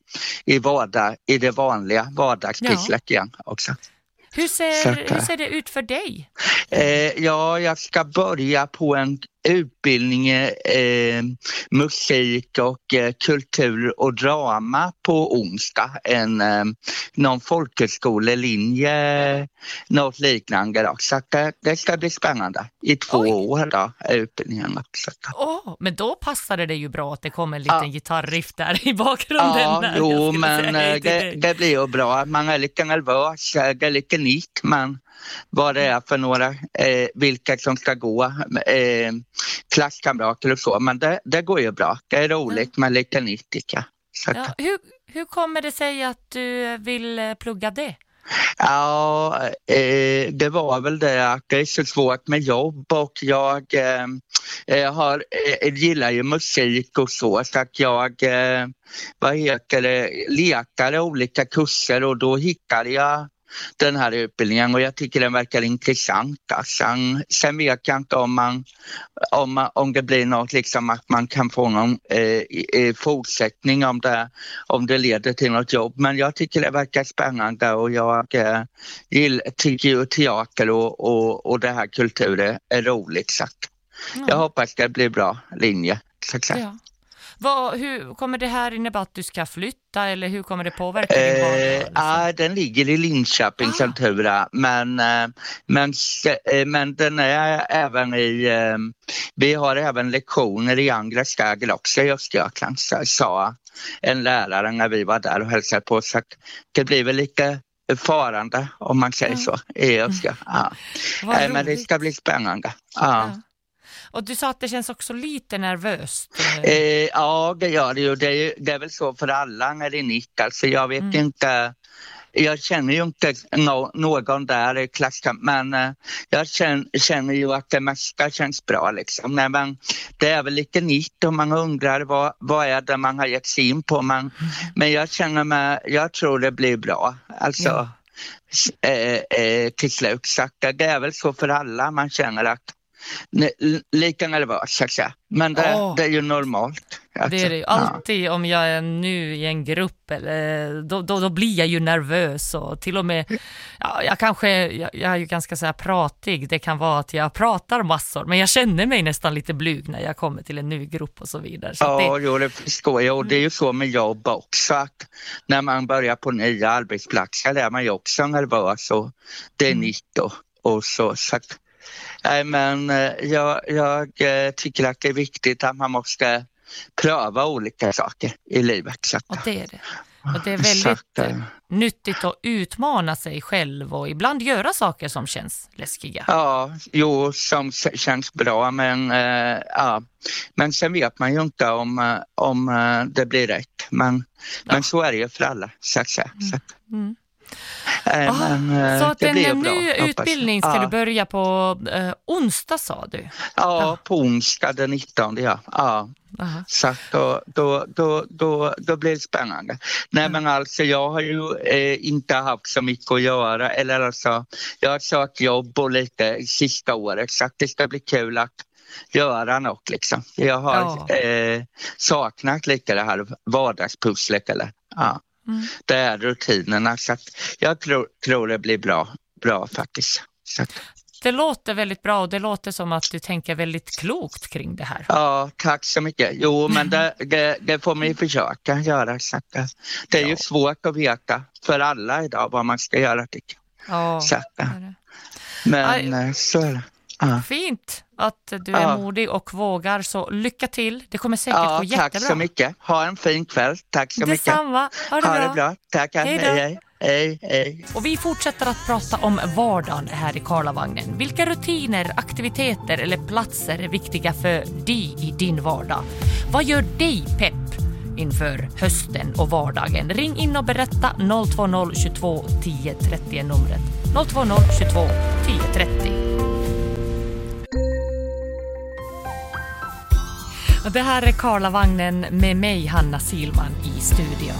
det vanliga vardagspisslet igen också. Hur ser det ut för dig? Jag ska börja på en utbildning musik och kultur och drama på onsdag. Någon folkhögskolelinje, något liknande. Då. Så det ska bli spännande. I 2 år då, utbildningen också. Men då passade det ju bra att det kom en liten gitarriff där i bakgrunden. Ja, men det blir ju bra. Man är lite nervös, det är lite nytt, men vad det är för några, vilka som ska gå, klasskamrater och så, men det går ju bra. Det är roligt med lite nytt, tycker jag. Hur kommer det sig att du vill plugga det? Ja, det var väl det att det är så svårt med jobb, och jag gillar ju musik och så att jag letade olika kurser, och då hittade jag den här utbildningen och jag tycker den verkar intressant. Sen vet jag inte om det blir något liksom att man kan få någon fortsättning om det leder till något jobb. Men jag tycker det verkar spännande och jag tycker ju teater och det här kulturen är roligt. Så jag hoppas det blir bra linje. Ja. Hur kommer det här innebära att du ska flytta eller hur kommer det påverka din vardag? Den ligger i Linköping Centura men den är även vi har även lektioner i andra städer också i Östergötland, sa en lärare när vi var där och hälsade på, så det blir väl lite farande om man säger så i Östergötland. Men det ska bli spännande. Ja. Och du sa att det känns också lite nervöst. Ja, det gör det ju. Det är väl så för alla när det är nytt. Alltså jag vet inte, jag känner ju inte någon där i klassen, men jag känner ju att det mesta känns bra liksom. Nej, men det är väl lite nytt och man undrar vad är det man har gett sig in på. Men jag tror det blir bra. Alltså till slut. Så det är väl så för alla, man känner att lika nervös, så att säga. Men det är ju normalt. Alltså. Det är det ju alltid om jag är nu i en grupp då blir jag ju nervös och till och med jag är ju ganska så här pratig. Det kan vara att jag pratar massor men jag känner mig nästan lite blyg när jag kommer till en ny grupp och så vidare. Så det förstår jag och det är ju så med jobb också att när man börjar på nya arbetsplatser är man ju också nervös och det är nytt och så att nej, men jag tycker att det är viktigt att man måste pröva olika saker i livet. Så. Och det är det. Och det är väldigt nyttigt att utmana sig själv och ibland göra saker som känns läskiga. Ja, som känns bra. Men sen vet man ju inte om det blir rätt. Men så är det ju för alla, så att säga. Så att en ny utbildning ska du börja på onsdag, sa du? Ja, på onsdag den 19. Så då blir det spännande. Nej, men alltså jag har ju inte haft så mycket att göra. Eller alltså, jag har sökt jobb och lite sista året så att det ska bli kul att göra något liksom. Jag har saknat lite det här vardagspusslet eller det är rutinerna, så att jag tror det blir bra faktiskt. Så att. Det låter väldigt bra och det låter som att du tänker väldigt klokt kring det här. Ja, tack så mycket. Jo, men det får man ju försöka göra. Så att det är ju svårt att veta för alla idag vad man ska göra, tycker jag. Ja, så att, men så är det. Fint att du är modig och vågar, så lycka till. Det kommer säkert gå jättebra. Tack så mycket. Ha en fin kväll. Tack så mycket. Detsamma. Ha det bra. Tack. Hej. Och vi fortsätter att prata om vardagen här i Karlavagnen. Vilka rutiner, aktiviteter eller platser är viktiga för dig i din vardag? Vad gör dig pepp inför hösten och vardagen? Ring in och berätta. 020 22 10 30 är numret. 020 22 10 30. Och det här är Karlavagnen med mig, Hanna Silman, i studion.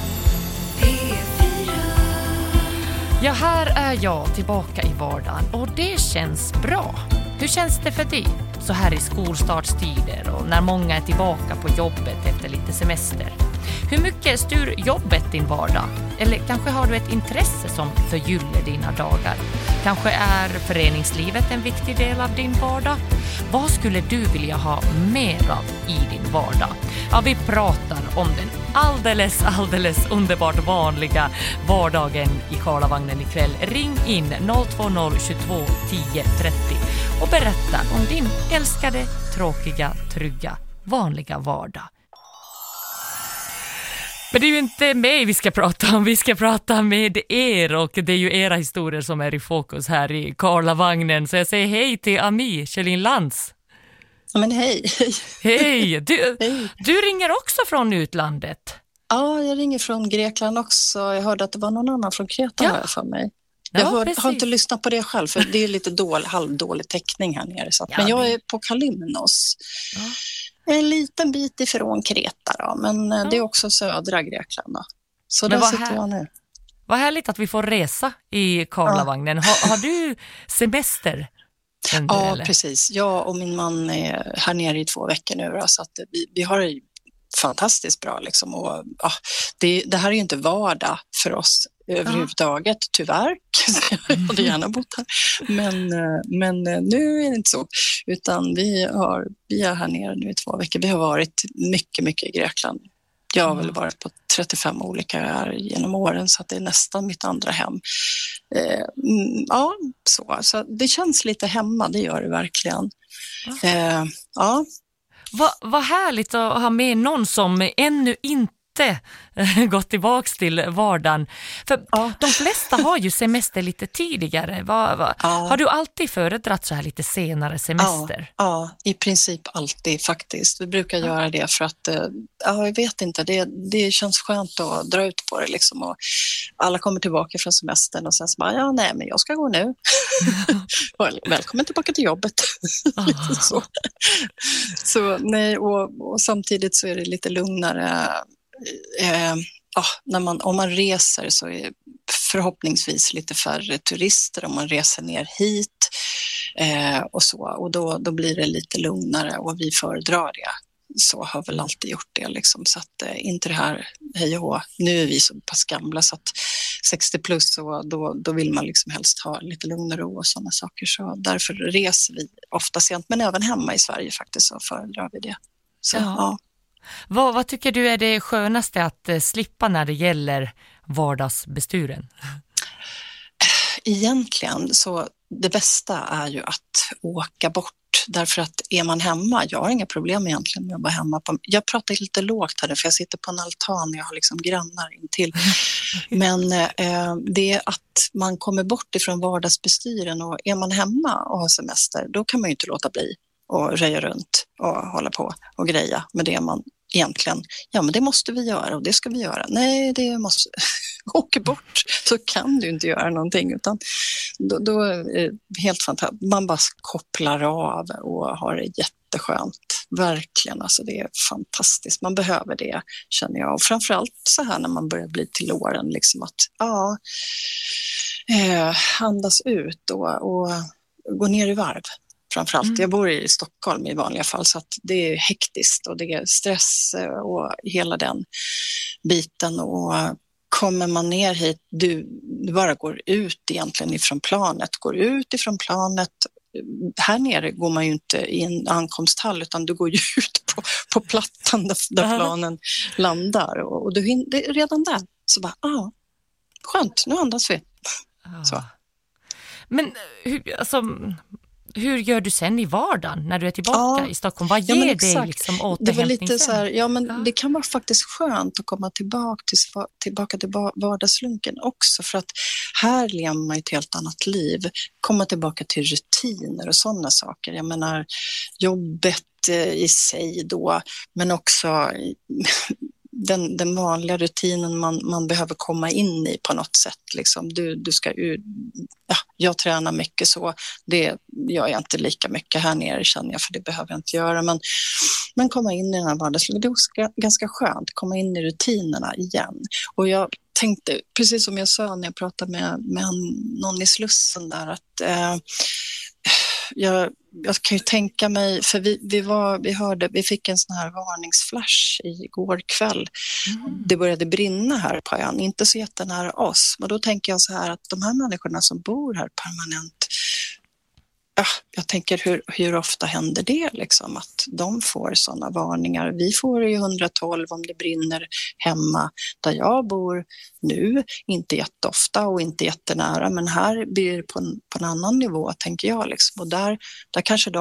Ja, här är jag tillbaka i vardagen och det känns bra. Hur känns det för dig så här i skolstartstider och när många är tillbaka på jobbet efter lite semester? Hur mycket styr jobbet din vardag? Eller kanske har du ett intresse som förgyller dina dagar? Kanske är föreningslivet en viktig del av din vardag? Vad skulle du vilja ha mer av i din vardag? Ja, vi pratar om den alldeles underbart vanliga vardagen i Karlavagnen ikväll. Ring in 020 22 10 30 och berätta om din älskade, tråkiga, trygga, vanliga vardag. Men det är ju inte mig vi ska prata om, vi ska prata med er och det är ju era historier som är i fokus här i Karlavagnen. Så jag säger hej till Ami Kjellin Lantz. Ja, men hej. Hej, du ringer också från utlandet. Ja, jag ringer från Grekland också. Jag hörde att det var någon annan från Kreta här för mig. Jag har inte lyssnat på det själv för det är lite halvdålig täckning här nere. Så att, men jag är på Kalymnos. Ja. En liten bit ifrån Kreta då, men det är också södra Grekland då. Så där sitter jag nu. Vad härligt att vi får resa i Karlavagnen. Har du semester? Ja, precis. Jag och min man är här nere i 2 veckor nu. Så att vi har det fantastiskt bra. Liksom. Och, det här är ju inte vardag för oss överhuvudtaget, tyvärr. Jag hade gärna bott här. Men nu är det inte så. Utan vi är här nere nu i 2 veckor. Vi har varit mycket, mycket i Grekland. Jag har väl varit på 35 olika öar genom åren, så att det är nästan mitt andra hem. Så det känns lite hemma, det gör det verkligen. Ja. Vad härligt att ha med någon som ännu inte gått tillbaks till vardagen. För de flesta har ju semester lite tidigare. Har du alltid föredragit så här lite senare semester? Ja, i princip alltid faktiskt. Vi brukar göra det för att, jag vet inte, det känns skönt att dra ut på det liksom. Och alla kommer tillbaka från semestern och sen så bara, men jag ska gå nu. Välkommen tillbaka till jobbet. Så nej, och samtidigt så är det lite lugnare. Om man reser så är förhoppningsvis lite färre turister om man reser ner hit och så, och då blir det lite lugnare och vi föredrar det. Så har väl alltid gjort det liksom, så att inte det här hej och hå. Nu är vi så pass gamla så att 60 plus, och då vill man liksom helst ha lite lugn och ro och sådana saker, så därför reser vi ofta sent, men även hemma i Sverige faktiskt så föredrar vi det. Så, ja. Vad tycker du är det skönaste att slippa när det gäller vardagsbestyren? Egentligen så det bästa är ju att åka bort, därför att är man hemma, jag har inga problem egentligen med att vara hemma. Jag pratar lite lågt här för jag sitter på en altan och jag har liksom grannar intill. Men det är att man kommer bort ifrån vardagsbestyren, och är man hemma och har semester, då kan man ju inte låta bli och röja runt och hålla på och greja med det man egentligen, men det måste vi göra och det ska vi göra. Nej, det måste åka bort, så kan du inte göra någonting, utan då är det helt fantastiskt. Man bara kopplar av och har det jätteskönt. Verkligen, alltså det är fantastiskt. Man behöver det, känner jag. Och framförallt så här när man börjar bli till åren, liksom att andas ut och gå ner i varv. Framförallt. Jag bor i Stockholm i vanliga fall, så att det är hektiskt och det är stress och hela den biten. Och kommer man ner hit, du bara går ut egentligen ifrån planet. Går ut ifrån planet. Här nere går man ju inte i en ankomsthall, utan du går ju ut på plattan där planen landar. Och du hinner redan där. Så bara, skönt, nu andas vi. Så. Men hur gör du sen i vardagen när du är tillbaka i Stockholm? Vad ger dig liksom återhämtning? Det var lite så här, det kan vara faktiskt skönt att komma tillbaka till vardagslunken också, för att här lever man ett helt annat liv. Komma tillbaka till rutiner och sådana saker. Jag menar, jobbet i sig då, men också den vanliga rutinen man behöver komma in i på något sätt. Liksom. Du ska jag tränar mycket, så det gör jag inte lika mycket här nere, känner jag, för det behöver jag inte göra. Men komma in i den här vardagslivet, det är ganska skönt, komma in i rutinerna igen. Och jag tänkte, precis som jag sa när jag pratade med någon i Slussen där, att jag kan ju tänka mig, för vi fick en sån här varningsflash igår kväll. Det började brinna här på ön, inte så jättenära oss. Men då tänker jag så här, att de här människorna som bor här permanent, jag tänker hur ofta händer det liksom, att de får sådana varningar. Vi får ju 112 om det brinner hemma där jag bor nu, inte jätteofta och inte jättenära, men här blir det på en annan nivå, tänker jag liksom. Och där kanske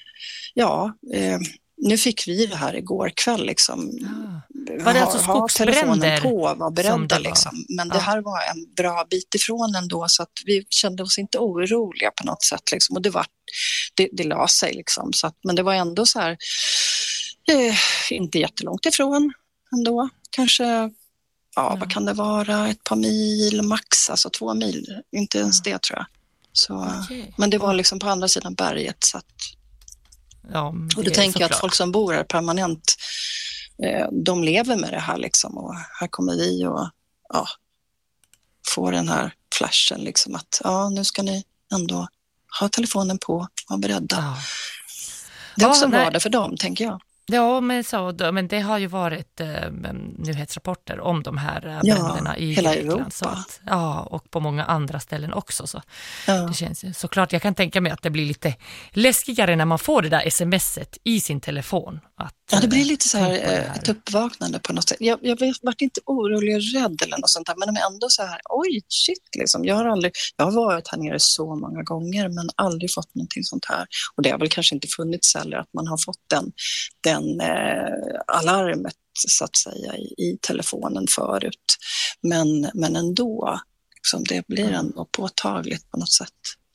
nu fick vi det här igår kväll liksom. Var det alltså skogsbränder på, var beredda liksom. Men det här var en bra bit ifrån ändå, så att vi kände oss inte oroliga på något sätt liksom. Och det la sig liksom, så att, men det var ändå så här inte jättelångt ifrån ändå, kanske vad kan det vara, ett par mil max, alltså 2 mil, inte ens det tror jag. Så, men det var liksom på andra sidan berget, så att och då tänker jag att folk som bor här permanent, de lever med det här liksom, och här kommer vi och få den här flashen liksom att nu ska ni ändå ha telefonen på, vara beredda. Ja. Det är också en vardag för dem, tänker jag. Ja, men det har ju varit nyhetsrapporter om de här bränderna i hela Grekland. Europa. Så att, och på många andra ställen också. Så. Det känns ju såklart, jag kan tänka mig att det blir lite läskigare när man får det där smset i sin telefon. Det blir lite så här ett uppvaknande på något sätt. Jag varit inte orolig och rädd eller något sånt där, men ändå så här, oj, shit liksom. Jag har varit här nere så många gånger men aldrig fått någonting sånt här. Och det har väl kanske inte funnits heller att man har fått den alarmet så att säga i telefonen förut. Men ändå, liksom, det blir ändå påtagligt på något sätt.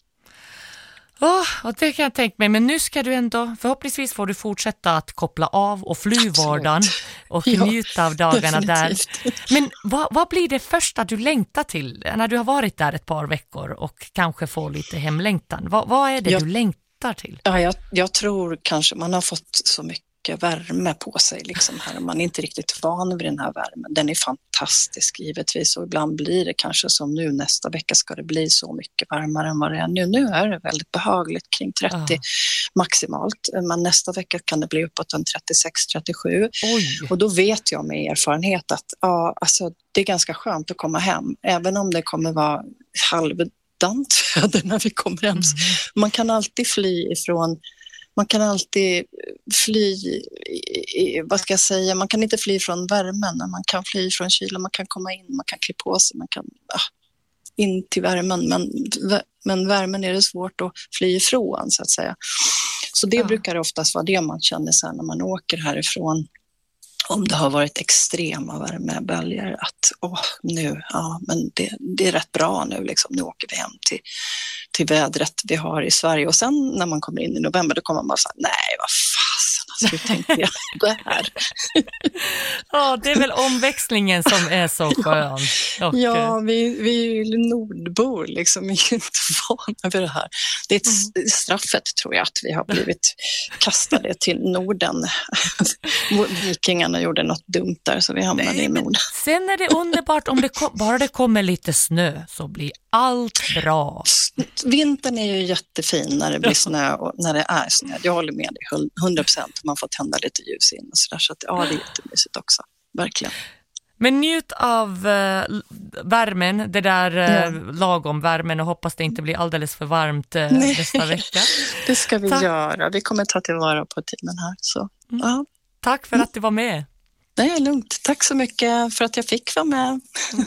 Och det kan jag tänka mig, men nu ska du ändå, förhoppningsvis får du fortsätta att koppla av och fly vardagen och njuta av dagarna definitivt. Där. Men vad blir det första du längtar till när du har varit där ett par veckor och kanske får lite hemlängtan? Vad är det du längtar till? Ja, jag tror kanske man har fått så mycket värme på sig liksom här. Man är inte riktigt van vid den här värmen. Den är fantastisk givetvis och ibland blir det kanske som nu nästa vecka ska det bli så mycket varmare än vad det är nu. Nu är det väldigt behagligt kring 30 maximalt. Men nästa vecka kan det bli uppåt en 36-37. Och då vet jag med erfarenhet att alltså, det är ganska skönt att komma hem. Även om det kommer vara halvdant väder när vi kommer hem. Man kan alltid fly ifrån. Man kan alltid fly, vad ska jag säga, man kan inte fly från värmen, man kan fly från kylan, man kan komma in, man kan klä på sig, man kan in till värmen, men värmen är det svårt att fly ifrån så att säga. Så det brukar oftast vara det man känner sen när man åker härifrån. Om det har varit extrema värmeböljor att men det är rätt bra nu liksom. Nu åker vi hem till vädret vi har i Sverige och sen när man kommer in i november då kommer man bara säga nej vad fasen alltså, hur tänkte jag det här? Det är väl omväxlingen som är så skön. Ja, vi är nordbor liksom, vi är inte vana vid det här. Det är ett straffet tror jag att vi har blivit kastade till Norden. Vikingarna gjorde något dumt där så vi hamnade i Norden. Sen är det underbart om bara det kommer lite snö så blir allt bra. Vintern är ju jättefin när det blir snö och när det är snö. Jag håller med dig 100%. Man får tända lite ljus in och sådär. Så att, det är jättemysigt också. Verkligen. Men njut av värmen, det där lagom värmen och hoppas det inte blir alldeles för varmt nästa vecka. Det ska vi göra. Vi kommer ta tillvara på tiden här. Så. Tack för att du var med. Det är lugnt. Tack så mycket för att jag fick vara med.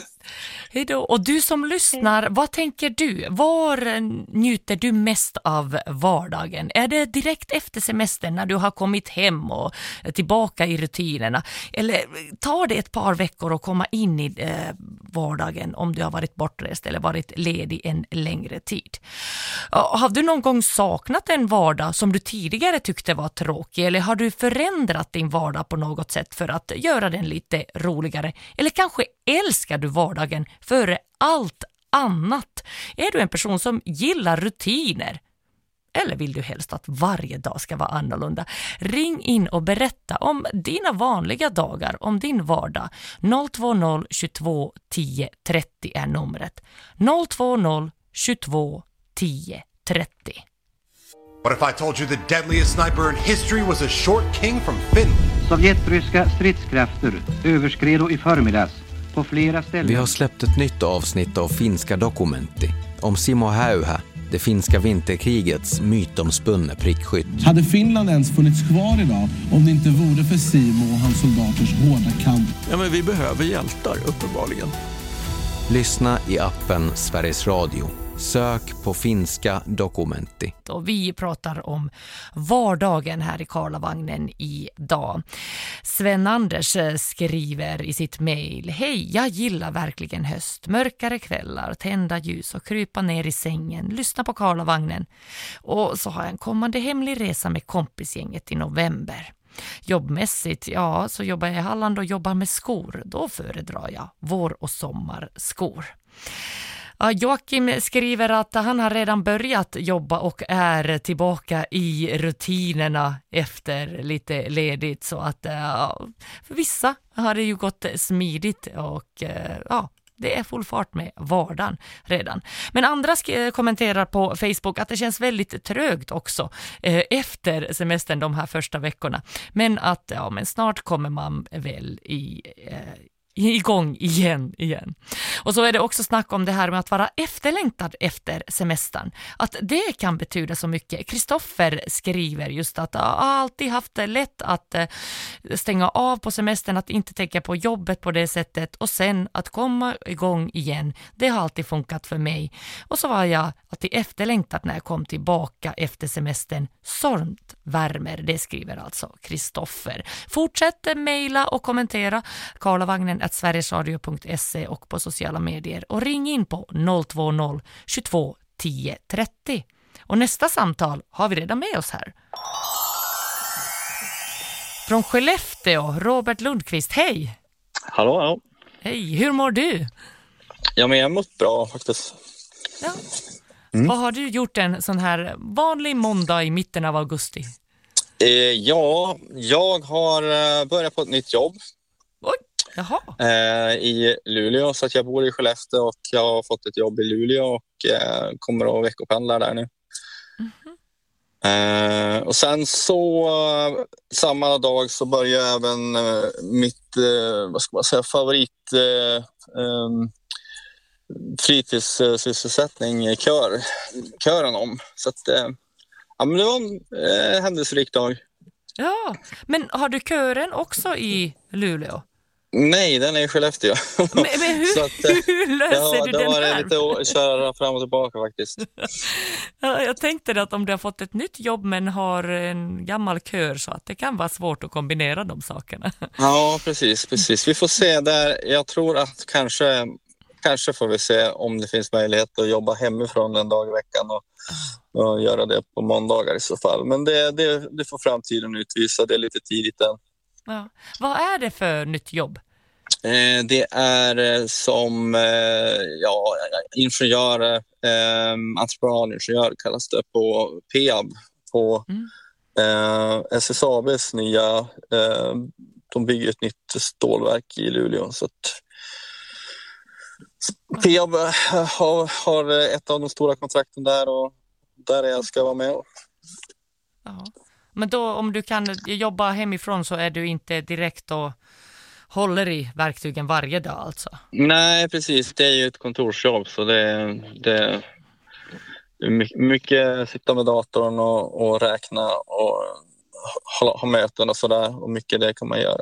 Hej då. Och du som lyssnar, vad tänker du? Var njuter du mest av vardagen? Är det direkt efter semestern när du har kommit hem och tillbaka i rutinerna? Eller tar det ett par veckor att komma in i vardagen om du har varit bortrest eller varit ledig en längre tid? Har du någon gång saknat en vardag som du tidigare tyckte var tråkig? Eller har du förändrat din vardag på något sätt för att göra den lite roligare? Eller kanske älskar du vardagen före allt annat? Är du en person som gillar rutiner? Eller vill du helst att varje dag ska vara annorlunda? Ring in och berätta om dina vanliga dagar, om din vardag. 020 22 10 30 är numret. 020 22 10 30. What if I told you the deadliest sniper in history was a short king from Finland? Sovjetryska stridskrafter överskred i förmiddags på flera ställen. Vi har släppt ett nytt avsnitt av Finska Dokumentti om Simo Häyhä, det finska vinterkrigets mytomspunne prickskytt. Hade Finland ens funnits kvar idag om det inte vore för Simo och hans soldaters hårda kamp? Ja, men vi behöver hjältar uppenbarligen. Lyssna i appen Sveriges Radio. Sök på Finska Dokumentti. Och vi pratar om vardagen här i Karlavagnen idag. Sven Anders skriver i sitt mejl: hej, jag gillar verkligen höst. Mörkare kvällar, tända ljus och krypa ner i sängen. Lyssna på Karlavagnen. Och så har jag en kommande hemlig resa med kompisgänget i november. Jobbmässigt, så jobbar jag i Halland och jobbar med skor. Då föredrar jag vår- och sommarskor. Joakim skriver att han har redan börjat jobba och är tillbaka i rutinerna efter lite ledigt. Så att för vissa har det ju gått smidigt och det är full fart med vardagen redan. Men andra kommenterar på Facebook att det känns väldigt trögt också efter semestern de här första veckorna. Men att men snart kommer man väl igång igen. Och så är det också snack om det här med att vara efterlängtad efter semestern. Att det kan betyda så mycket. Kristoffer skriver just att jag har alltid haft det lätt att stänga av på semestern, att inte tänka på jobbet på det sättet och sen att komma igång igen. Det har alltid funkat för mig. Och så var jag alltid efterlängtad när jag kom tillbaka efter semestern. Sånt värmer, det skriver alltså Kristoffer. Fortsätt mejla och kommentera karlavagnen@sverigesradio.se och på sociala medier och ring in på 020 22 10 30. Och nästa samtal har vi redan med oss här. Från Skellefteå, Robert Lundqvist, hej! Hallå. Hej, hur mår du? Ja, men jag mår bra faktiskt. Ja. Vad har du gjort en sån här vanlig måndag i mitten av augusti? Ja, jag har börjat på ett nytt jobb. Oj, jaha. I Luleå, så att jag bor i Skellefteå och jag har fått ett jobb i Luleå och kommer att veckopendla där nu. Och sen så samma dag så börjar även mitt favorit fritidssysselsättning kören om. Så att men det var en händelserik dag. Ja, men har du kören också i Luleå? Nej, den är i Skellefteå. Men hur, så att, hur löser du den här? Det var lite att köra fram och tillbaka faktiskt. Ja, jag tänkte att om du har fått ett nytt jobb men har en gammal kör så att det kan vara svårt att kombinera de sakerna. Ja, precis. Vi får se där. Jag tror att kanske får vi se om det finns möjlighet att jobba hemifrån en dag i veckan och göra det på måndagar i så fall. Men det får framtiden utvisa. Det är lite tidigt än. Ja. Vad är det för nytt jobb? Det är som ingenjör, entreprenadingenjör kallas det på PEAB, på SSABs nya, de bygger ett nytt stålverk i Luleå, så att PEAB har ett av de stora kontrakten där och där jag ska vara med. Ja. Men då om du kan jobba hemifrån så är du inte direkt och håller i verktygen varje dag alltså? Nej, precis. Det är ju ett kontorsjobb så det är mycket sitta med datorn och räkna och ha möten och sådär. Och mycket det kan man göra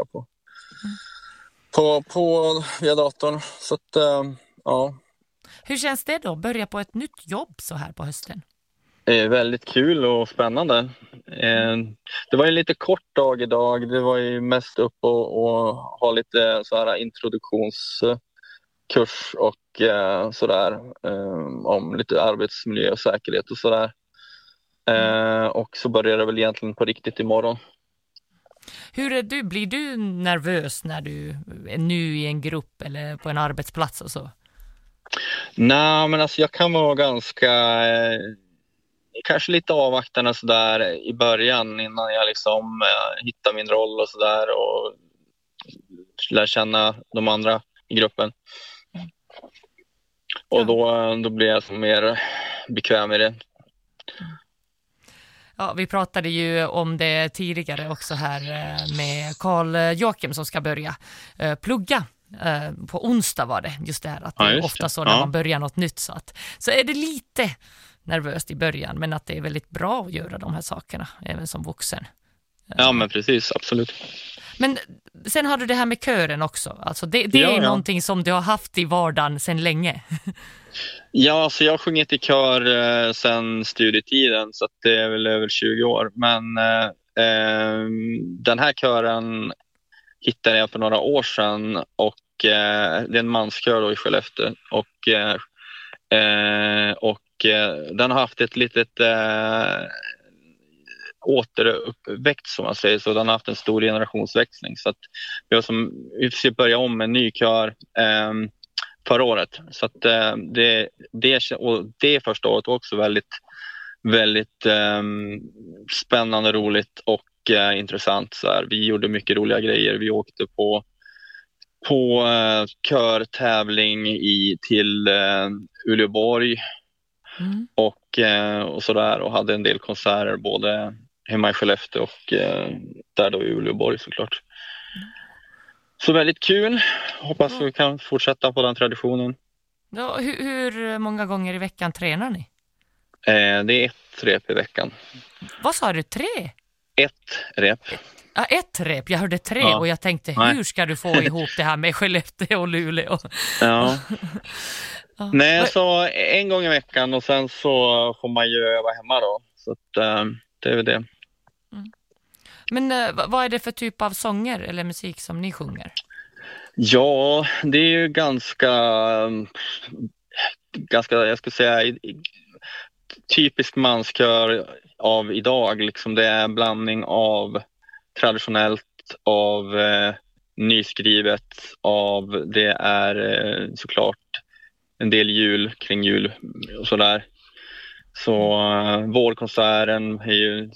på via datorn. Så att, ja. Hur känns det då? Börja på ett nytt jobb så här på hösten? Det är väldigt kul och spännande. Det var en lite kort dag idag. Det var ju mest upp och ha lite så här introduktionskurs och sådär om lite arbetsmiljö och säkerhet och sådär. Och så börjar det väl egentligen på riktigt imorgon. Hur är du? Blir du nervös när du är ny i en grupp eller på en arbetsplats och så? Nej, men alltså jag kan vara ganska... kanske lite avvaktande så där i början innan jag liksom hittar min roll och så där och lär känna de andra i gruppen. Och då blir jag mer bekväm i det. Ja, vi pratade ju om det tidigare också här med Carl Joakim som ska börja plugga. På onsdag var det just det här att det är ofta så när man börjar något nytt så är det lite nervöst i början, men att det är väldigt bra att göra de här sakerna även som vuxen. Ja, men precis, absolut. Men sen har du det här med kören också. Alltså det är någonting som du har haft i vardagen sedan länge. Ja, så jag har sjungit i kör sedan studietiden så att det är väl över 20 år. Men den här kören hittade jag för några år sedan och det är en manskör då i Skellefteå och den har haft ett litet återuppväxt som man säger, så den har haft en stor generationsväxling så att vi ska börja om med en ny kör förra året så att det första året var också väldigt, väldigt spännande, roligt och intressant så här. Vi gjorde mycket roliga grejer, vi åkte på på körtävling till Uleåborg och sådär, och hade en del konserter både hemma i Skellefteå och där då i Uleåborg såklart. Så väldigt kul. Hoppas vi kan fortsätta på den traditionen. Ja, hur många gånger i veckan tränar ni? Det är 1 rep i veckan. Vad sa du, 3? 1 rep. Ja, 1 rep. Jag hörde 3 och jag tänkte, hur ska du få ihop det här med Skellefteå och Luleå? Ja. Nej, så 1 gång i veckan och sen så får man ju öva hemma då. Så att, det är väl det. Men vad är det för typ av sånger eller musik som ni sjunger? Ja, det är ju ganska jag skulle säga typisk manskör av idag. Liksom det är en blandning av traditionellt, av nyskrivet, av det är såklart en del kring jul och sådär. Så vårkonserten är ju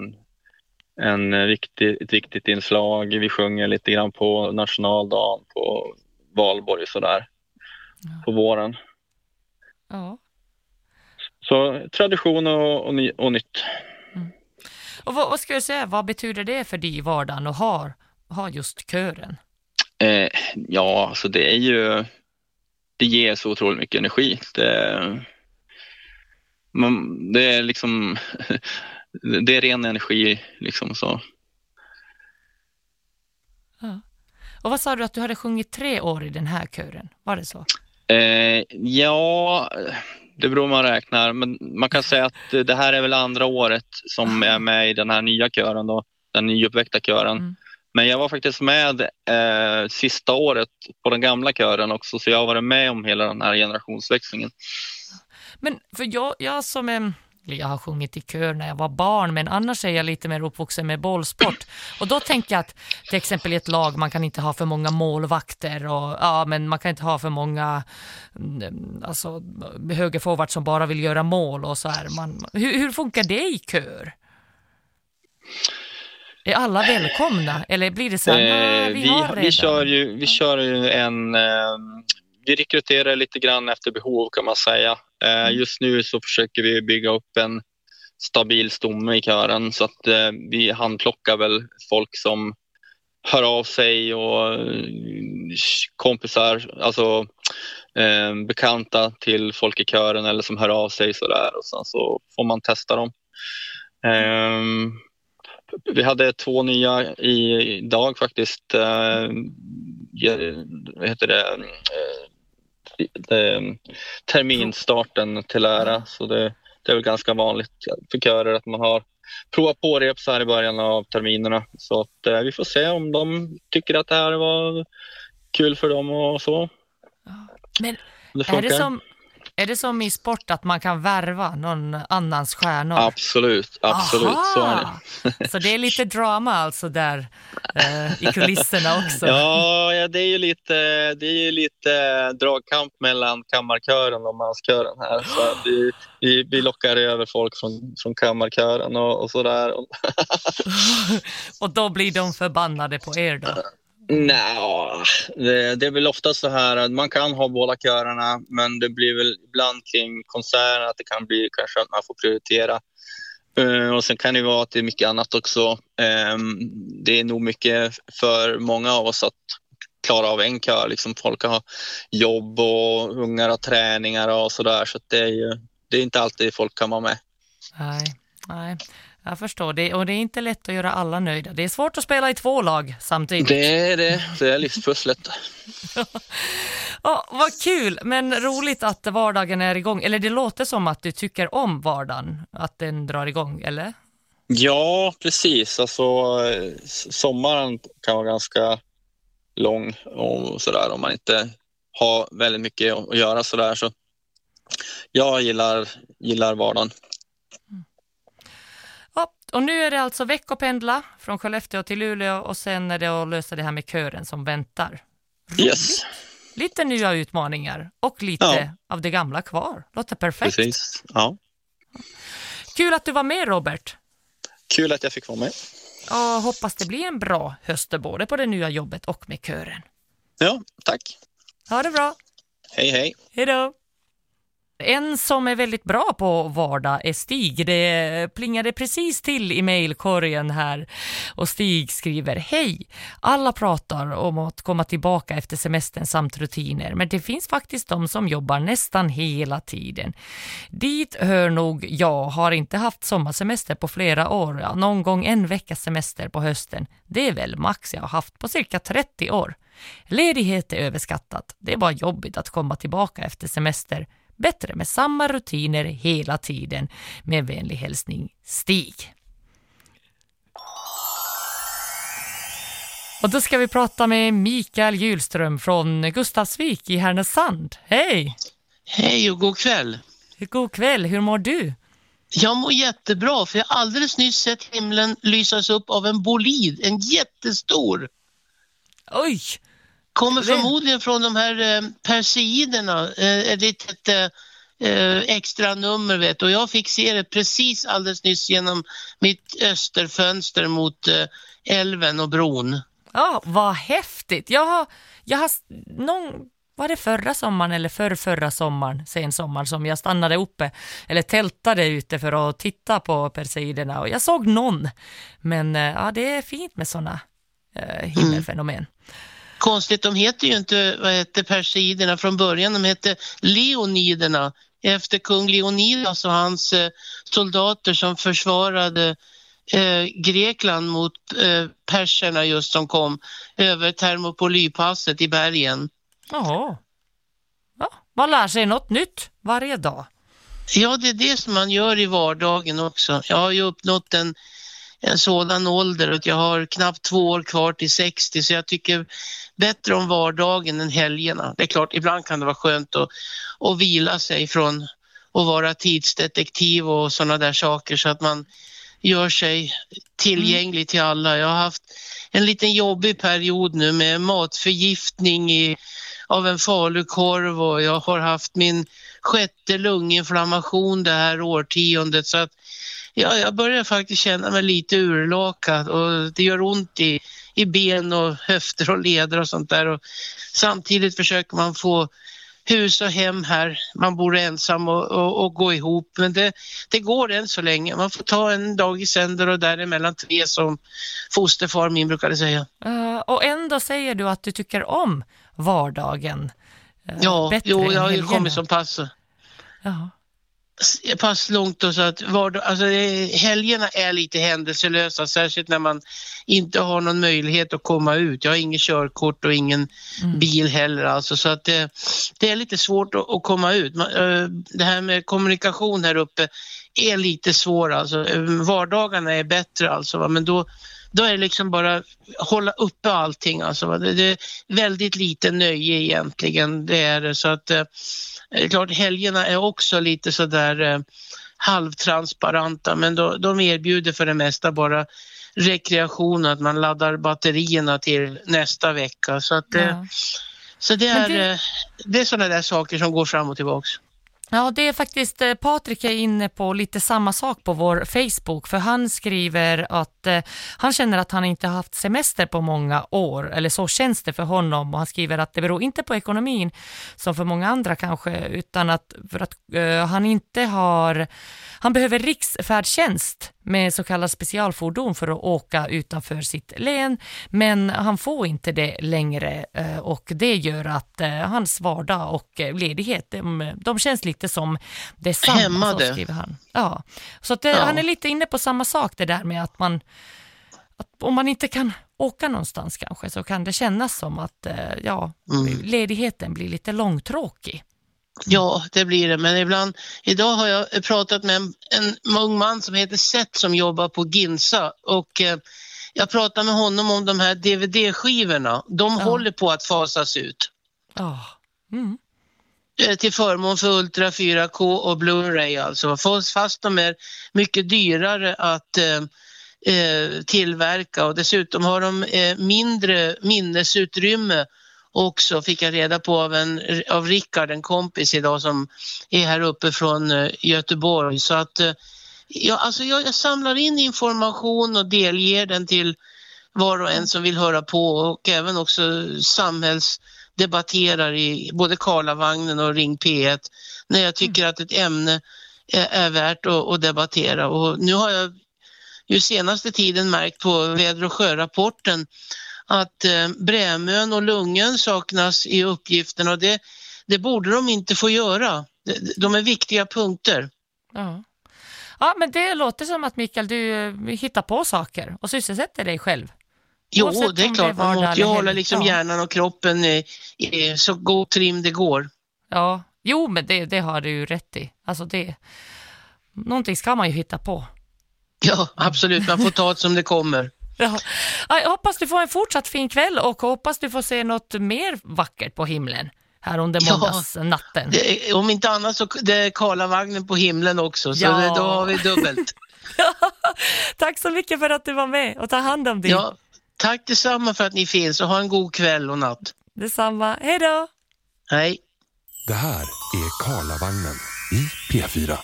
ett viktigt inslag. Vi sjunger lite grann på nationaldagen, på valborg och sådär på våren. Ja. Så tradition och nytt. Och vad ska jag säga, vad betyder det för dig i vardagen att ha just kören? Ja, alltså det ger så otroligt mycket energi. Det är liksom det är ren energi liksom så. Ja. Och vad sa du att du hade sjungit 3 år i den här kören? Var det så? Ja, det beror man räknar. Men man kan säga att det här är väl andra året som jag är med i den här nya kören då. Den nyuppväckta kören. Men jag var faktiskt med sista året på den gamla kören också. Så jag har varit med om hela den här generationsväxlingen. Men för jag har sjungit i kör när jag var barn, men annars är jag lite mer uppvuxen med bollsport. Och då tänker jag att till exempel i ett lag man kan inte ha för många målvakter och men man kan inte ha för många högerforward som bara vill göra mål och så här. Hur funkar det i kör? Är alla välkomna eller blir det så här? Vi kör ju vi rekryterar lite grann efter behov kan man säga. Just nu så försöker vi bygga upp en stabil stomme i kören så att vi handplockar väl folk som hör av sig och kompisar, alltså bekanta till folk i kören eller som hör av sig sådär och sen så får man testa dem. Vi hade 2 nya idag faktiskt. Vad heter det? Terminstarten till ära, så det är väl ganska vanligt för körer att man har provat på rep så här i början av terminerna, så att vi får se om de tycker att det här var kul för dem och så. Men är det som i sport att man kan värva någon annans stjärnor? Absolut, så är det. Så det är lite drama alltså där i kulisserna också. Ja, det är ju lite dragkamp mellan kammarkören och manskören här. Så vi lockar över folk från kammarkören och sådär. Och då blir de förbannade på er då? Nej, det är väl ofta så här att man kan ha båda körerna, men det blir väl ibland kring konserten att det kan bli kanske att man får prioritera. Och sen kan det vara att det är mycket annat också. Det är nog mycket för många av oss att klara av en kör. Liksom folk har jobb och ungar har träningar och sådär, så att det är inte alltid folk kan vara med. Nej. Jag förstår det, och det är inte lätt att göra alla nöjda. Det är svårt att spela i 2 lag samtidigt. Det är livspusslet. Ja, vad kul, men roligt att vardagen är igång. Eller det låter som att du tycker om vardagen, att den drar igång, eller? Ja, precis. Alltså, sommaren kan vara ganska lång och sådär om man inte har väldigt mycket att göra sådär. Så jag gillar vardagen. Ja, och nu är det alltså veckopendla från Skellefteå till Luleå och sen är det att lösa det här med kören som väntar. Yes. Lite nya utmaningar och lite av det gamla kvar. Låter perfekt. Precis, ja. Kul att du var med, Robert. Kul att jag fick vara med. Och hoppas det blir en bra höst både på det nya jobbet och med kören. Ja, tack. Ha det bra. Hej, hej. Hej då. En som är väldigt bra på vardag är Stig. Det plingade precis till i mejlkorgen här och Stig skriver: Hej, alla pratar om att komma tillbaka efter semestern samt rutiner, men det finns faktiskt de som jobbar nästan hela tiden. Dit hör nog jag, har inte haft sommarsemester på flera år, ja, någon gång en veckas semester på hösten. Det är väl max jag har haft på cirka 30 år. Ledighet är överskattat. Det är bara jobbigt att komma tillbaka efter semester. Bättre med samma rutiner hela tiden. Med vänlig hälsning, Stig. Och då ska vi prata med Mikael Hjulström från Gustavsvik i Härnösand. Hej! Hej och god kväll. God kväll, hur mår du? Jag mår jättebra, för jag har alldeles nyss sett himlen lysas upp av en bolid, en jättestor. Oj! Kommer förmodligen från de här perseiderna, ett litet extra nummer vet. Och jag fick se det precis alldeles nyss genom mitt österfönster mot älven och bron. Ja, vad häftigt. Jag har var det förra sommaren eller förra sommaren, sen sommar, som jag stannade uppe eller tältade ute för att titta på perseiderna och jag såg någon. Men ja, det är fint med sådana himmelfenomen. Konstigt, de heter ju inte perseiderna från början, de heter leoniderna efter kung Leonidas och hans soldater som försvarade Grekland mot perserna just som kom över Thermopyläpasset i bergen. Jaha. Ja, man lär sig något nytt varje dag. Ja, det är det som man gör i vardagen också. Jag har ju uppnått en sådan ålder att jag har knappt 2 år kvar till 60, så jag tycker bättre om vardagen än helgerna. Det är klart, ibland kan det vara skönt att vila sig från att vara tidsdetektiv och sådana där saker så att man gör sig tillgänglig till alla. Jag har haft en liten jobbig period nu med matförgiftning av en falukorv och jag har haft min 6:e lunginflammation det här årtiondet, så att jag börjar faktiskt känna mig lite urlakad och det gör ont i ben och höfter och leder och sånt där. Och samtidigt försöker man få hus och hem här. Man bor ensam och gå ihop. Men det går än så länge. Man får ta en dag i sänder och däremellan 3 som fosterfar min brukade säga. Och ändå säger du att du tycker om vardagen. Ja, jag har ju kommit som pass. Ja. Pass långt och så att helgerna är lite händelselösa, särskilt när man inte har någon möjlighet att komma ut. Jag har ingen körkort och ingen bil heller, alltså, så att det är lite svårt att komma ut. Det här med kommunikation här uppe är lite svår, alltså. Vardagarna är bättre alltså, men då är det liksom bara hålla uppe allting, alltså. Det är väldigt lite nöje egentligen, det är det, så att det är klart, helgerna är också lite sådär halvtransparenta, men de erbjuder för det mesta bara rekreation, att man laddar batterierna till nästa vecka. Så att så det är sådana där saker som går fram och tillbaka. Ja, det är faktiskt, Patrik är inne på lite samma sak på vår Facebook, för han skriver att han känner att han inte har haft semester på många år, eller så känns det för honom, och han skriver att det beror inte på ekonomin som för många andra kanske, utan att för att han behöver riksfärdtjänst med så kallad specialfordon för att åka utanför sitt län, men han får inte det längre, och det gör att hans vardag och ledighet, de känns lite som det samma, hämmade, så skriver han. Ja. Så att han är lite inne på samma sak, det där med att om man inte kan åka någonstans kanske, så kan det kännas som att ledigheten blir lite långtråkig. Ja, det blir det. Men idag har jag pratat med en ung man som heter Seth som jobbar på Ginsa, och jag pratar med honom om de här DVD-skivorna. De håller på att fasas ut. Till förmån för Ultra 4K och Blu-ray, alltså. Fast de är mycket dyrare att tillverka, och dessutom har de mindre minnesutrymme också, fick jag reda på av Rickard, en kompis idag som är här uppe från Göteborg. Så att jag samlar in information och delger den till var och en som vill höra på, och även också samhällsdebatterar i både Karlavagnen och Ring P1 när jag tycker att ett ämne är värt att debattera. Och nu har jag ju senaste tiden märkt på väder- och sjörapporten att Brämön och Lungön saknas i uppgiften, och det borde de inte få göra. De är viktiga punkter. Ja, men det låter som att Mikael, du hittar på saker och sysselsätter dig själv. Jo, det är klart. Man måste ju hålla liksom hjärnan och kroppen i så god trim det går. Ja, jo, men det har du ju rätt i. Alltså någonting ska man ju hitta på. Ja, absolut. Man får ta det som det kommer. Ja. Jag hoppas du får en fortsatt fin kväll och hoppas du får se något mer vackert på himlen här under måndagsnatten. Om inte annat så det är Karlavagnen på himlen också, så då har vi dubbelt. Tack så mycket för att du var med och ta hand om dig. Ja, tack detsamma för att ni finns och ha en god kväll och natt. Detsamma. Hej då! Hej. Det här är Karlavagnen i P4.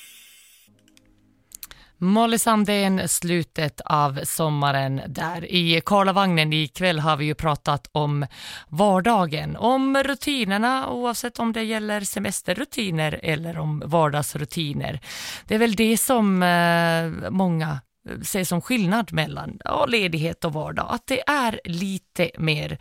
Molly Sandén, slutet av sommaren där. I Karlavagnen ikväll har vi ju pratat om vardagen, om rutinerna, oavsett om det gäller semesterrutiner eller om vardagsrutiner. Det är väl det som många ser som skillnad mellan ledighet och vardag, att det är lite mer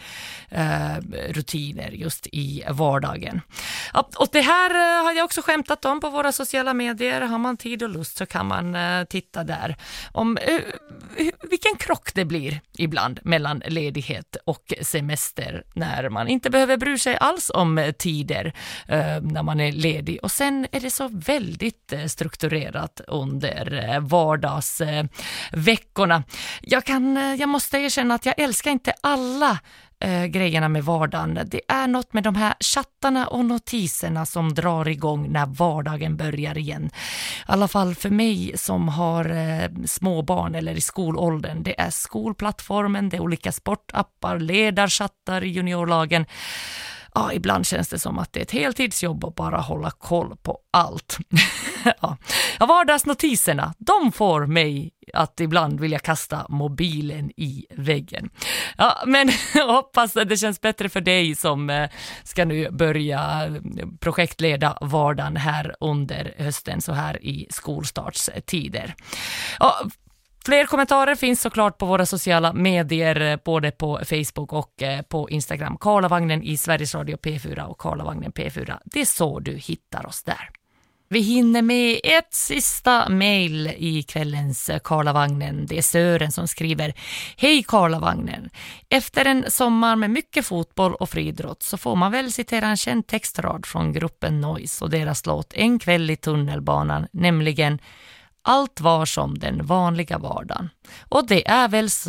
rutiner just i vardagen. Och det här har jag också skämtat om på våra sociala medier. Har man tid och lust så kan man titta där om vilken krock det blir ibland mellan ledighet och semester, när man inte behöver bry sig alls om tider när man är ledig, och sen är det så väldigt strukturerat under vardagsveckorna. Jag måste erkänna att jag älskar inte alla grejerna med vardagen. Det är något med de här chattarna och notiserna som drar igång när vardagen börjar igen. I alla fall för mig som har små barn eller i skolåldern. Det är skolplattformen, det är olika sportappar, ledarchattar i juniorlagen. Ja, ibland känns det som att det är ett heltidsjobb att bara hålla koll på allt. Ja, vardagsnotiserna, de får mig att ibland vilja kasta mobilen i väggen. Ja, men jag hoppas att det känns bättre för dig som ska nu börja projektleda vardagen här under hösten, så här i skolstartstider. Ja, fler kommentarer finns såklart på våra sociala medier, både på Facebook och på Instagram. Karlavagnen i Sveriges Radio P4 och Karlavagnen P4. Det är så du hittar oss där. Vi hinner med ett sista mejl i kvällens Karlavagnen. Det är Sören som skriver: Hej Karlavagnen. Efter en sommar med mycket fotboll och friidrott så får man väl citera en känd textrad från gruppen Noise och deras låt En kväll i tunnelbanan, nämligen allt var som den vanliga vardagen. Och det är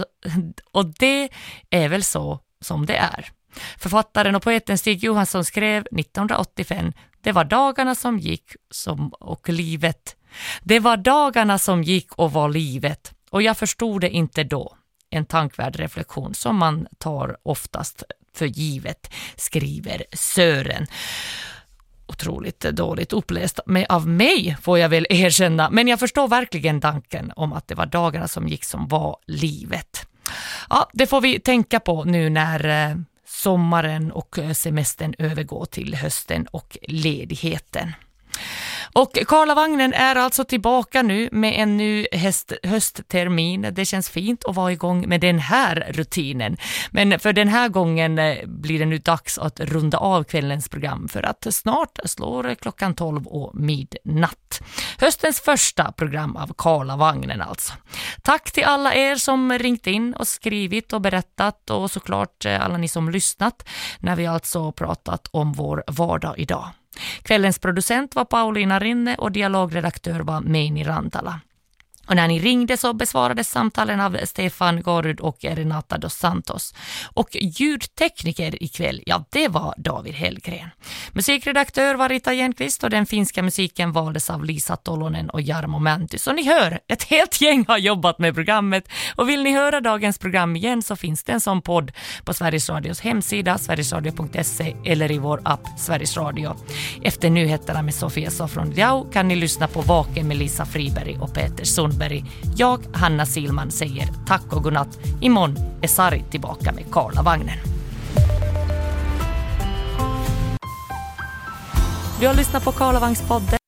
väl så som det är. Författaren och poeten Stig Johansson skrev 1985: Det var dagarna som gick och livet. Det var dagarna som gick och var livet. Och jag förstod det inte då. En tankvärd reflektion som man tar oftast för givet, skriver Sören. Otroligt dåligt uppläst av mig, får jag väl erkänna. Men jag förstår verkligen tanken om att det var dagarna som gick som var livet. Ja, det får vi tänka på nu när sommaren och semestern övergår till hösten och ledigheten. Och Karlavagnen är alltså tillbaka nu med en ny hösttermin. Det känns fint att vara igång med den här rutinen. Men för den här gången blir det nu dags att runda av kvällens program, för att snart slår klockan 12 och midnatt. Höstens första program av Karlavagnen alltså. Tack till alla er som ringt in och skrivit och berättat, och såklart alla ni som lyssnat när vi alltså pratat om vår vardag idag. Kvällens producent var Paulina Rinne och dialogredaktör var Meini Rantala. Och när ni ringde så besvarades samtalen av Stefan Gorud och Renata dos Santos. Och ljudtekniker ikväll, ja, det var David Hellgren. Musikredaktör var Rita Jenqvist och den finska musiken valdes av Lisa Tolonen och Jarmo Mänty. Så ni hör, ett helt gäng har jobbat med programmet. Och vill ni höra dagens program igen så finns det en som podd på Sveriges Radios hemsida, sverigesradio.se, eller i vår app Sveriges Radio. Efter nyheterna med Sofia Sofron Diau kan ni lyssna på Vaken med Lisa Friberg och Peter Sundberg. Forsberg. Jag, Hanna Silman, säger tack och godnatt. Imorgon är Sari tillbaka med Karlavagnen. Du har lyssnat på Karlavagspodden.